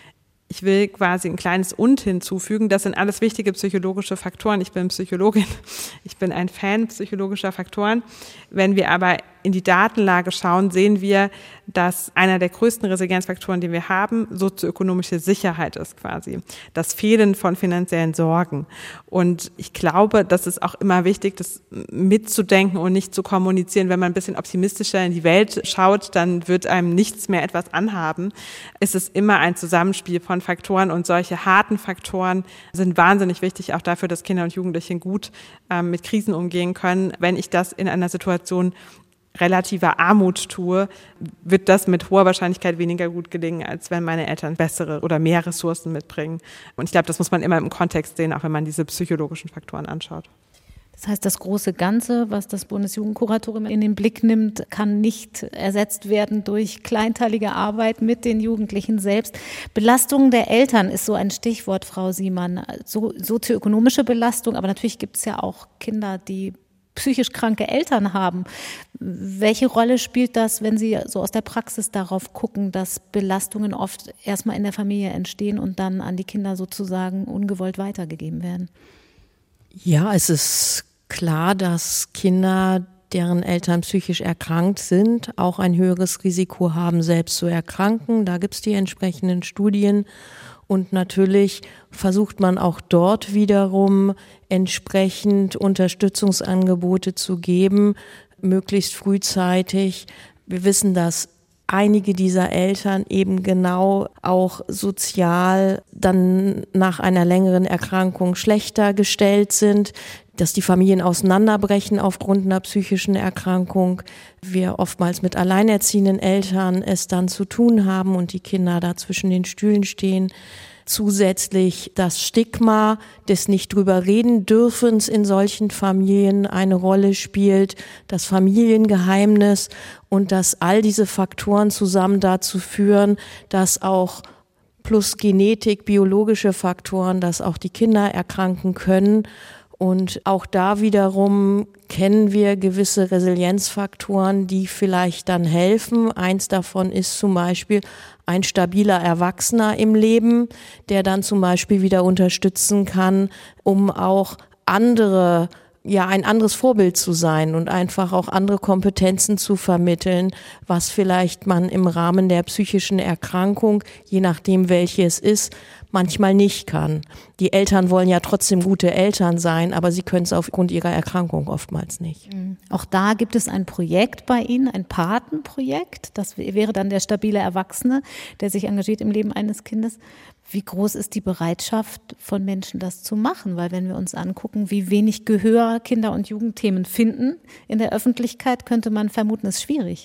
Ich will quasi ein kleines Und hinzufügen. Das sind alles wichtige psychologische Faktoren. Ich bin Psychologin. Ich bin ein Fan psychologischer Faktoren. Wenn wir aber in die Datenlage schauen, sehen wir, dass einer der größten Resilienzfaktoren, die wir haben, sozioökonomische Sicherheit ist quasi. Das Fehlen von finanziellen Sorgen. Und ich glaube, das ist auch immer wichtig, das mitzudenken und nicht zu kommunizieren. Wenn man ein bisschen optimistischer in die Welt schaut, dann wird einem nichts mehr etwas anhaben. Es ist immer ein Zusammenspiel von Faktoren und solche harten Faktoren sind wahnsinnig wichtig, auch dafür, dass Kinder und Jugendliche gut ähm, mit Krisen umgehen können. Wenn ich das in einer Situation relativer Armut tue, wird das mit hoher Wahrscheinlichkeit weniger gut gelingen, als wenn meine Eltern bessere oder mehr Ressourcen mitbringen. Und ich glaube, das muss man immer im Kontext sehen, auch wenn man diese psychologischen Faktoren anschaut. Das heißt, das große Ganze, was das Bundesjugendkuratorium in den Blick nimmt, kann nicht ersetzt werden durch kleinteilige Arbeit mit den Jugendlichen selbst. Belastung der Eltern ist so ein Stichwort, Frau Siemann. So, sozioökonomische Belastung, aber natürlich gibt es ja auch Kinder, die psychisch kranke Eltern haben. Welche Rolle spielt das, wenn Sie so aus der Praxis darauf gucken, dass Belastungen oft erstmal in der Familie entstehen und dann an die Kinder sozusagen ungewollt weitergegeben werden? Ja, es ist klar, dass Kinder, deren Eltern psychisch erkrankt sind, auch ein höheres Risiko haben, selbst zu erkranken. Da gibt es die entsprechenden Studien. Und natürlich versucht man auch dort wiederum entsprechend Unterstützungsangebote zu geben, möglichst frühzeitig. Wir wissen, dass einige dieser Eltern eben genau auch sozial dann nach einer längeren Erkrankung schlechter gestellt sind, dass die Familien auseinanderbrechen aufgrund einer psychischen Erkrankung. Wir oftmals mit alleinerziehenden Eltern es dann zu tun haben und die Kinder da zwischen den Stühlen stehen. Zusätzlich das Stigma des nicht drüber reden dürfens in solchen Familien eine Rolle spielt, das Familiengeheimnis und dass all diese Faktoren zusammen dazu führen, dass auch plus Genetik, biologische Faktoren, dass auch die Kinder erkranken können. Und auch da wiederum kennen wir gewisse Resilienzfaktoren, die vielleicht dann helfen. Eins davon ist zum Beispiel ein stabiler Erwachsener im Leben, der dann zum Beispiel wieder unterstützen kann, um auch andere ja, ein anderes Vorbild zu sein und einfach auch andere Kompetenzen zu vermitteln, was vielleicht man im Rahmen der psychischen Erkrankung, je nachdem welche es ist, manchmal nicht kann. Die Eltern wollen ja trotzdem gute Eltern sein, aber sie können es aufgrund ihrer Erkrankung oftmals nicht. Auch da gibt es ein Projekt bei Ihnen, ein Patenprojekt. Das wäre dann der stabile Erwachsene, der sich engagiert im Leben eines Kindes. Wie groß ist die Bereitschaft von Menschen, das zu machen? Weil wenn wir uns angucken, wie wenig Gehör Kinder- und Jugendthemen finden in der Öffentlichkeit, könnte man vermuten, es ist schwierig.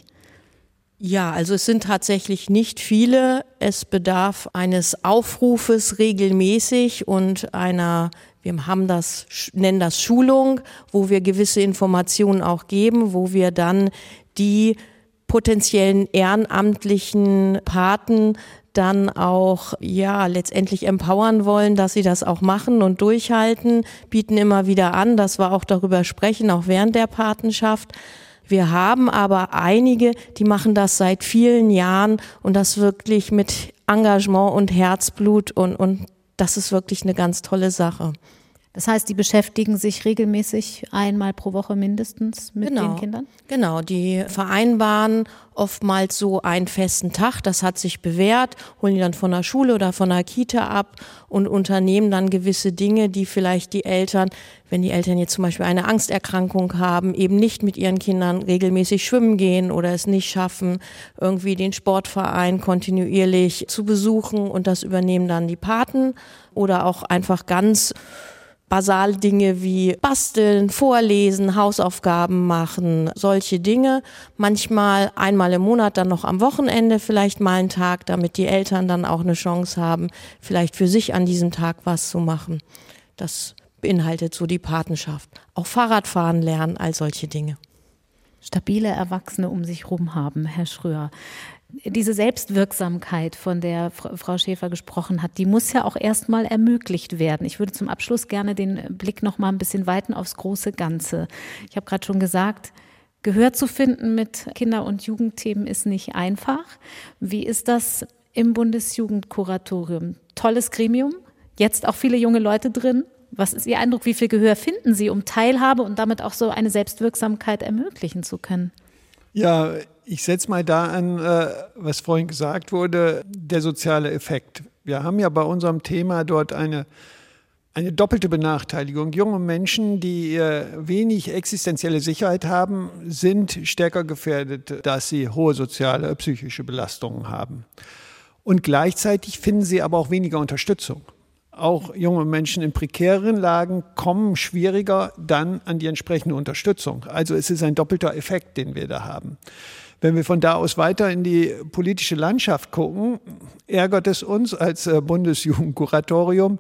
Ja, also es sind tatsächlich nicht viele. Es bedarf eines Aufrufes regelmäßig und einer, wir haben das, nennen das Schulung, wo wir gewisse Informationen auch geben, wo wir dann die potenziellen ehrenamtlichen Paten dann auch, ja, letztendlich empowern wollen, dass sie das auch machen und durchhalten, bieten immer wieder an, dass wir auch darüber sprechen, auch während der Patenschaft. Wir haben aber einige, die machen das seit vielen Jahren und das wirklich mit Engagement und Herzblut und, und das ist wirklich eine ganz tolle Sache. Das heißt, die beschäftigen sich regelmäßig einmal pro Woche mindestens mit genau, den Kindern? Genau, die vereinbaren oftmals so einen festen Tag, das hat sich bewährt, holen die dann von der Schule oder von der Kita ab und unternehmen dann gewisse Dinge, die vielleicht die Eltern, wenn die Eltern jetzt zum Beispiel eine Angsterkrankung haben, eben nicht mit ihren Kindern regelmäßig schwimmen gehen oder es nicht schaffen, irgendwie den Sportverein kontinuierlich zu besuchen und das übernehmen dann die Paten oder auch einfach ganz basal Dinge wie basteln, vorlesen, Hausaufgaben machen, solche Dinge. Manchmal einmal im Monat, dann noch am Wochenende vielleicht mal einen Tag, damit die Eltern dann auch eine Chance haben, vielleicht für sich an diesem Tag was zu machen. Das beinhaltet so die Patenschaft. Auch Fahrradfahren lernen, all solche Dinge. Stabile Erwachsene um sich rum haben, Herr Schröer. Diese Selbstwirksamkeit, von der Frau Schäfer gesprochen hat, die muss ja auch erstmal ermöglicht werden. Ich würde zum Abschluss gerne den Blick noch mal ein bisschen weiten aufs große Ganze. Ich habe gerade schon gesagt, Gehör zu finden mit Kinder- und Jugendthemen ist nicht einfach. Wie ist das im Bundesjugendkuratorium? Tolles Gremium, jetzt auch viele junge Leute drin. Was ist Ihr Eindruck, wie viel Gehör finden Sie, um Teilhabe und damit auch so eine Selbstwirksamkeit ermöglichen zu können? Ja, ich setze mal da an, was vorhin gesagt wurde, der soziale Effekt. Wir haben ja bei unserem Thema dort eine, eine doppelte Benachteiligung. Junge Menschen, die wenig existenzielle Sicherheit haben, sind stärker gefährdet, dass sie hohe soziale, psychische Belastungen haben. Und gleichzeitig finden sie aber auch weniger Unterstützung. Auch junge Menschen in prekären Lagen kommen schwieriger dann an die entsprechende Unterstützung. Also es ist ein doppelter Effekt, den wir da haben. Wenn wir von da aus weiter in die politische Landschaft gucken, ärgert es uns als Bundesjugendkuratorium,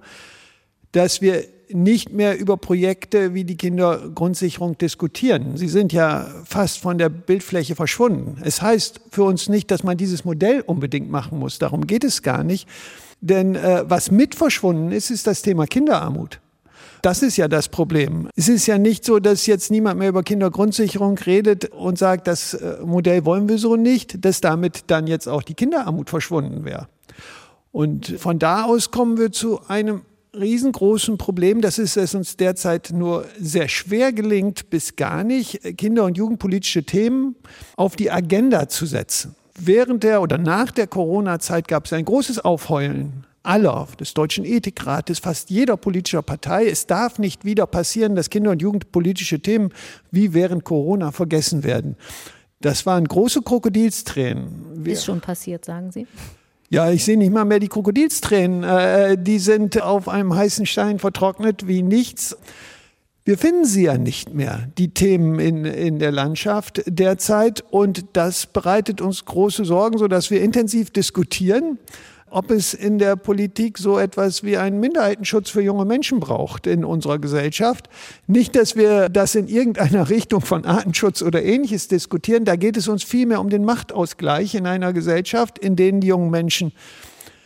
dass wir nicht mehr über Projekte wie die Kindergrundsicherung diskutieren. Sie sind ja fast von der Bildfläche verschwunden. Es heißt für uns nicht, dass man dieses Modell unbedingt machen muss. Darum geht es gar nicht. Denn äh, was mit verschwunden ist, ist das Thema Kinderarmut. Das ist ja das Problem. Es ist ja nicht so, dass jetzt niemand mehr über Kindergrundsicherung redet und sagt, das äh, Modell wollen wir so nicht, dass damit dann jetzt auch die Kinderarmut verschwunden wäre. Und von da aus kommen wir zu einem riesengroßen Problem. Das ist es uns derzeit nur sehr schwer gelingt, bis gar nicht, kinder- und jugendpolitische Themen auf die Agenda zu setzen. Während der oder nach der Corona-Zeit gab es ein großes Aufheulen aller, des Deutschen Ethikrates, fast jeder politischer Partei. Es darf nicht wieder passieren, dass kinder- und jugendpolitische Themen wie während Corona vergessen werden. Das waren große Krokodilstränen. Ist schon passiert, sagen Sie? Ja, ich sehe nicht mal mehr die Krokodilstränen. Äh, die sind auf einem heißen Stein vertrocknet wie nichts. Wir finden sie ja nicht mehr, die Themen in, in der Landschaft derzeit. Und das bereitet uns große Sorgen, sodass wir intensiv diskutieren, ob es in der Politik so etwas wie einen Minderheitenschutz für junge Menschen braucht in unserer Gesellschaft. Nicht, dass wir das in irgendeiner Richtung von Artenschutz oder Ähnliches diskutieren. Da geht es uns vielmehr um den Machtausgleich in einer Gesellschaft, in denen die jungen Menschen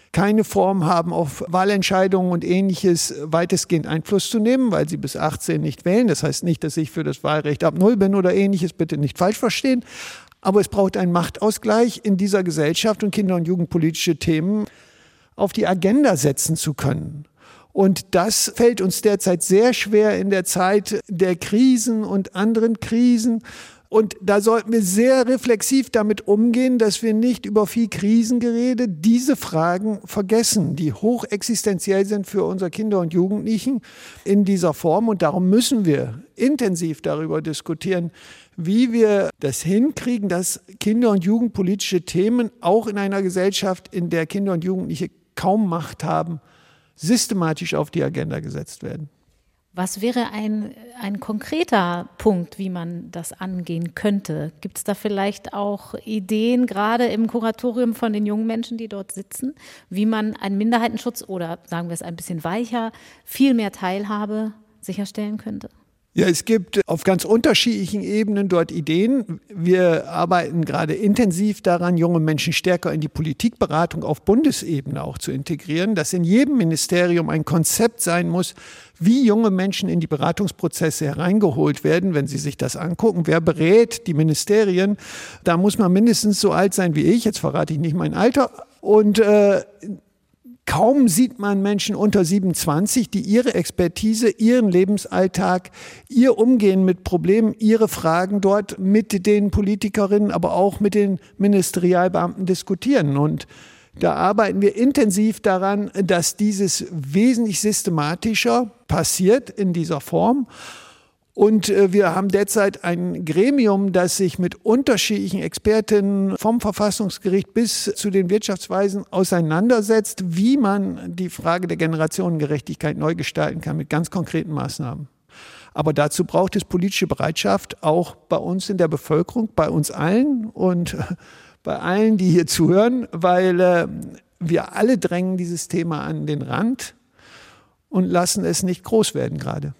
keine Form haben, auf Wahlentscheidungen und Ähnliches weitestgehend Einfluss zu nehmen, weil sie bis achtzehn nicht wählen. Das heißt nicht, dass ich für das Wahlrecht ab Null bin oder Ähnliches, bitte nicht falsch verstehen. Aber es braucht einen Machtausgleich in dieser Gesellschaft und kinder- und jugendpolitische Themen auf die Agenda setzen zu können. Und das fällt uns derzeit sehr schwer in der Zeit der Krisen und anderen Krisen. Und da sollten wir sehr reflexiv damit umgehen, dass wir nicht über viel Krisengerede diese Fragen vergessen, die hochexistenziell sind für unsere Kinder und Jugendlichen in dieser Form. Und darum müssen wir intensiv darüber diskutieren, wie wir das hinkriegen, dass kinder- und jugendpolitische Themen auch in einer Gesellschaft, in der Kinder und Jugendliche kaum Macht haben, systematisch auf die Agenda gesetzt werden. Was wäre ein, ein konkreter Punkt, wie man das angehen könnte? Gibt es da vielleicht auch Ideen, gerade im Kuratorium von den jungen Menschen, die dort sitzen, wie man einen Minderheitenschutz oder, sagen wir es ein bisschen weicher, viel mehr Teilhabe sicherstellen könnte? Ja, es gibt auf ganz unterschiedlichen Ebenen dort Ideen. Wir arbeiten gerade intensiv daran, junge Menschen stärker in die Politikberatung auf Bundesebene auch zu integrieren, dass in jedem Ministerium ein Konzept sein muss, wie junge Menschen in die Beratungsprozesse hereingeholt werden. Wenn Sie sich das angucken, wer berät die Ministerien, da muss man mindestens so alt sein wie ich, jetzt verrate ich nicht mein Alter, und äh, kaum sieht man Menschen unter siebenundzwanzig, die ihre Expertise, ihren Lebensalltag, ihr Umgehen mit Problemen, ihre Fragen dort mit den Politikerinnen, aber auch mit den Ministerialbeamten diskutieren. Und da arbeiten wir intensiv daran, dass dieses wesentlich systematischer passiert in dieser Form. Und wir haben derzeit ein Gremium, das sich mit unterschiedlichen Expertinnen vom Verfassungsgericht bis zu den Wirtschaftsweisen auseinandersetzt, wie man die Frage der Generationengerechtigkeit neu gestalten kann mit ganz konkreten Maßnahmen. Aber dazu braucht es politische Bereitschaft, auch bei uns in der Bevölkerung, bei uns allen und bei allen, die hier zuhören, weil äh, wir alle drängen dieses Thema an den Rand und lassen es nicht groß werden gerade.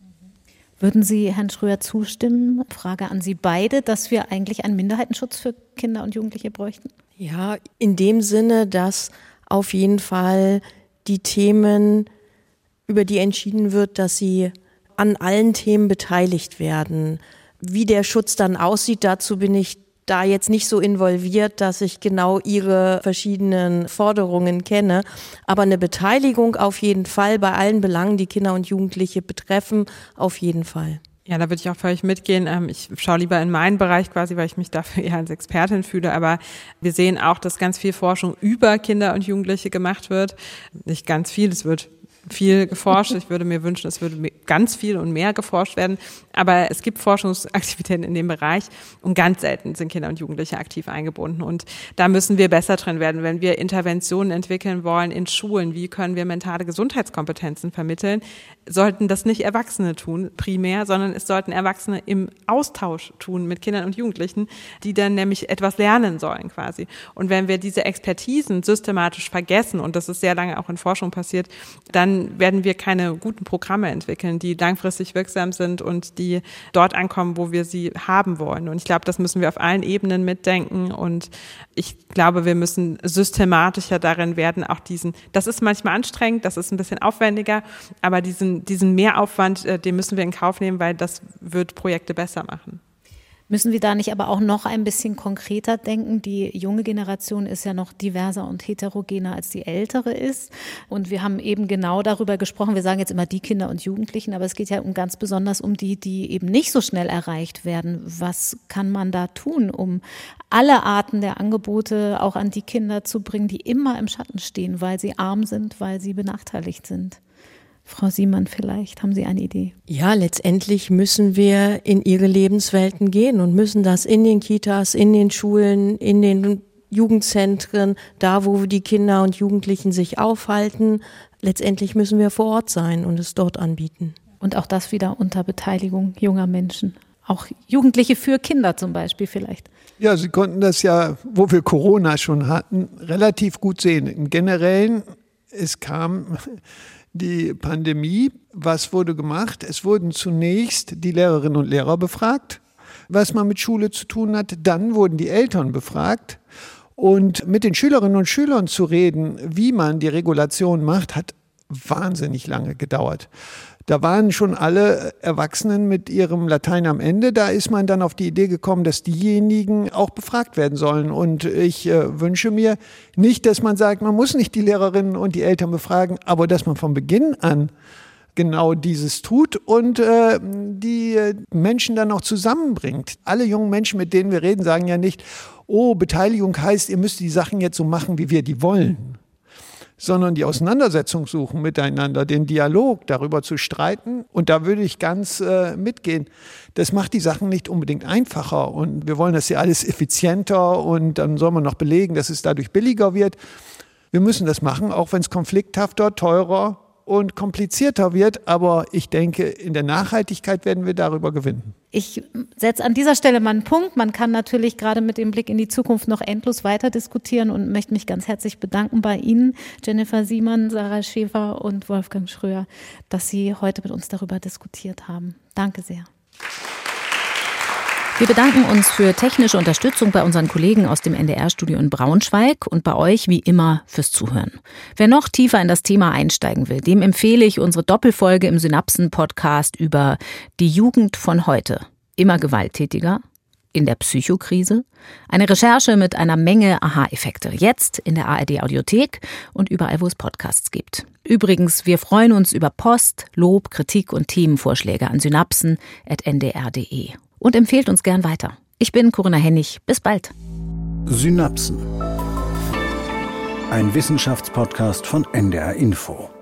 Würden Sie Herrn Schröer zustimmen? Frage an Sie beide, dass wir eigentlich einen Minderheitenschutz für Kinder und Jugendliche bräuchten? Ja, in dem Sinne, dass auf jeden Fall die Themen, über die entschieden wird, dass sie an allen Themen beteiligt werden. Wie der Schutz dann aussieht, dazu bin ich da jetzt nicht so involviert, dass ich genau ihre verschiedenen Forderungen kenne. Aber eine Beteiligung auf jeden Fall bei allen Belangen, die Kinder und Jugendliche betreffen, auf jeden Fall. Ja, da würde ich auch völlig mitgehen. Ich schaue lieber in meinen Bereich quasi, weil ich mich dafür eher als Expertin fühle. Aber wir sehen auch, dass ganz viel Forschung über Kinder und Jugendliche gemacht wird. Nicht ganz viel, es wird viel geforscht. Ich würde mir wünschen, es würde ganz viel und mehr geforscht werden. Aber es gibt Forschungsaktivitäten in dem Bereich und ganz selten sind Kinder und Jugendliche aktiv eingebunden. Und da müssen wir besser drin werden, wenn wir Interventionen entwickeln wollen in Schulen. Wie können wir mentale Gesundheitskompetenzen vermitteln? Sollten das nicht Erwachsene tun, primär, sondern es sollten Erwachsene im Austausch tun mit Kindern und Jugendlichen, die dann nämlich etwas lernen sollen quasi. Und wenn wir diese Expertisen systematisch vergessen, und das ist sehr lange auch in Forschung passiert, dann werden wir keine guten Programme entwickeln, die langfristig wirksam sind und die dort ankommen, wo wir sie haben wollen. Und ich glaube, das müssen wir auf allen Ebenen mitdenken. Und ich glaube, wir müssen systematischer darin werden, auch diesen, das ist manchmal anstrengend, das ist ein bisschen aufwendiger, aber diesen, diesen Mehraufwand, den müssen wir in Kauf nehmen, weil das wird Projekte besser machen. Müssen wir da nicht aber auch noch ein bisschen konkreter denken? Die junge Generation ist ja noch diverser und heterogener als die ältere ist. Und wir haben eben genau darüber gesprochen. Wir sagen jetzt immer die Kinder und Jugendlichen, aber es geht ja um ganz besonders um die, die eben nicht so schnell erreicht werden. Was kann man da tun, um alle Arten der Angebote auch an die Kinder zu bringen, die immer im Schatten stehen, weil sie arm sind, weil sie benachteiligt sind? Frau Siemann, vielleicht haben Sie eine Idee? Ja, letztendlich müssen wir in ihre Lebenswelten gehen und müssen das in den Kitas, in den Schulen, in den Jugendzentren, da wo die Kinder und Jugendlichen sich aufhalten. Letztendlich müssen wir vor Ort sein und es dort anbieten. Und auch das wieder unter Beteiligung junger Menschen. Auch Jugendliche für Kinder zum Beispiel vielleicht. Ja, Sie konnten das ja, wo wir Corona schon hatten, relativ gut sehen. Im Generellen, es kam die Pandemie. Was wurde gemacht? Es wurden zunächst die Lehrerinnen und Lehrer befragt, was man mit Schule zu tun hat. Dann wurden die Eltern befragt. Und mit den Schülerinnen und Schülern zu reden, wie man die Regulation macht, hat wahnsinnig lange gedauert. Da waren schon alle Erwachsenen mit ihrem Latein am Ende. Da ist man dann auf die Idee gekommen, dass diejenigen auch befragt werden sollen. Und ich äh, wünsche mir nicht, dass man sagt, man muss nicht die Lehrerinnen und die Eltern befragen, aber dass man von Beginn an genau dieses tut und äh, die Menschen dann auch zusammenbringt. Alle jungen Menschen, mit denen wir reden, sagen ja nicht, oh, Beteiligung heißt, ihr müsst die Sachen jetzt so machen, wie wir die wollen, sondern die Auseinandersetzung suchen miteinander, den Dialog, darüber zu streiten. Und da würde ich ganz äh, mitgehen. Das macht die Sachen nicht unbedingt einfacher. Und wir wollen das ja alles effizienter und dann soll man noch belegen, dass es dadurch billiger wird. Wir müssen das machen, auch wenn es konflikthafter, teurer und komplizierter wird. Aber ich denke, in der Nachhaltigkeit werden wir darüber gewinnen. Ich setze an dieser Stelle mal einen Punkt. Man kann natürlich gerade mit dem Blick in die Zukunft noch endlos weiter diskutieren und möchte mich ganz herzlich bedanken bei Ihnen, Jennifer Siemann, Sarah Schäfer und Wolfgang Schröer, dass Sie heute mit uns darüber diskutiert haben. Danke sehr. Wir bedanken uns für technische Unterstützung bei unseren Kollegen aus dem N D R-Studio in Braunschweig und bei euch wie immer fürs Zuhören. Wer noch tiefer in das Thema einsteigen will, dem empfehle ich unsere Doppelfolge im Synapsen-Podcast über die Jugend von heute. Immer gewalttätiger, in der Psychokrise. Eine Recherche mit einer Menge Aha-Effekte. Jetzt in der A R D-Audiothek und überall, wo es Podcasts gibt. Übrigens, wir freuen uns über Post, Lob, Kritik und Themenvorschläge an synapsen at n d r punkt d e. Und empfehlt uns gern weiter. Ich bin Corinna Hennig. Bis bald. Synapsen. Ein Wissenschaftspodcast von N D R Info.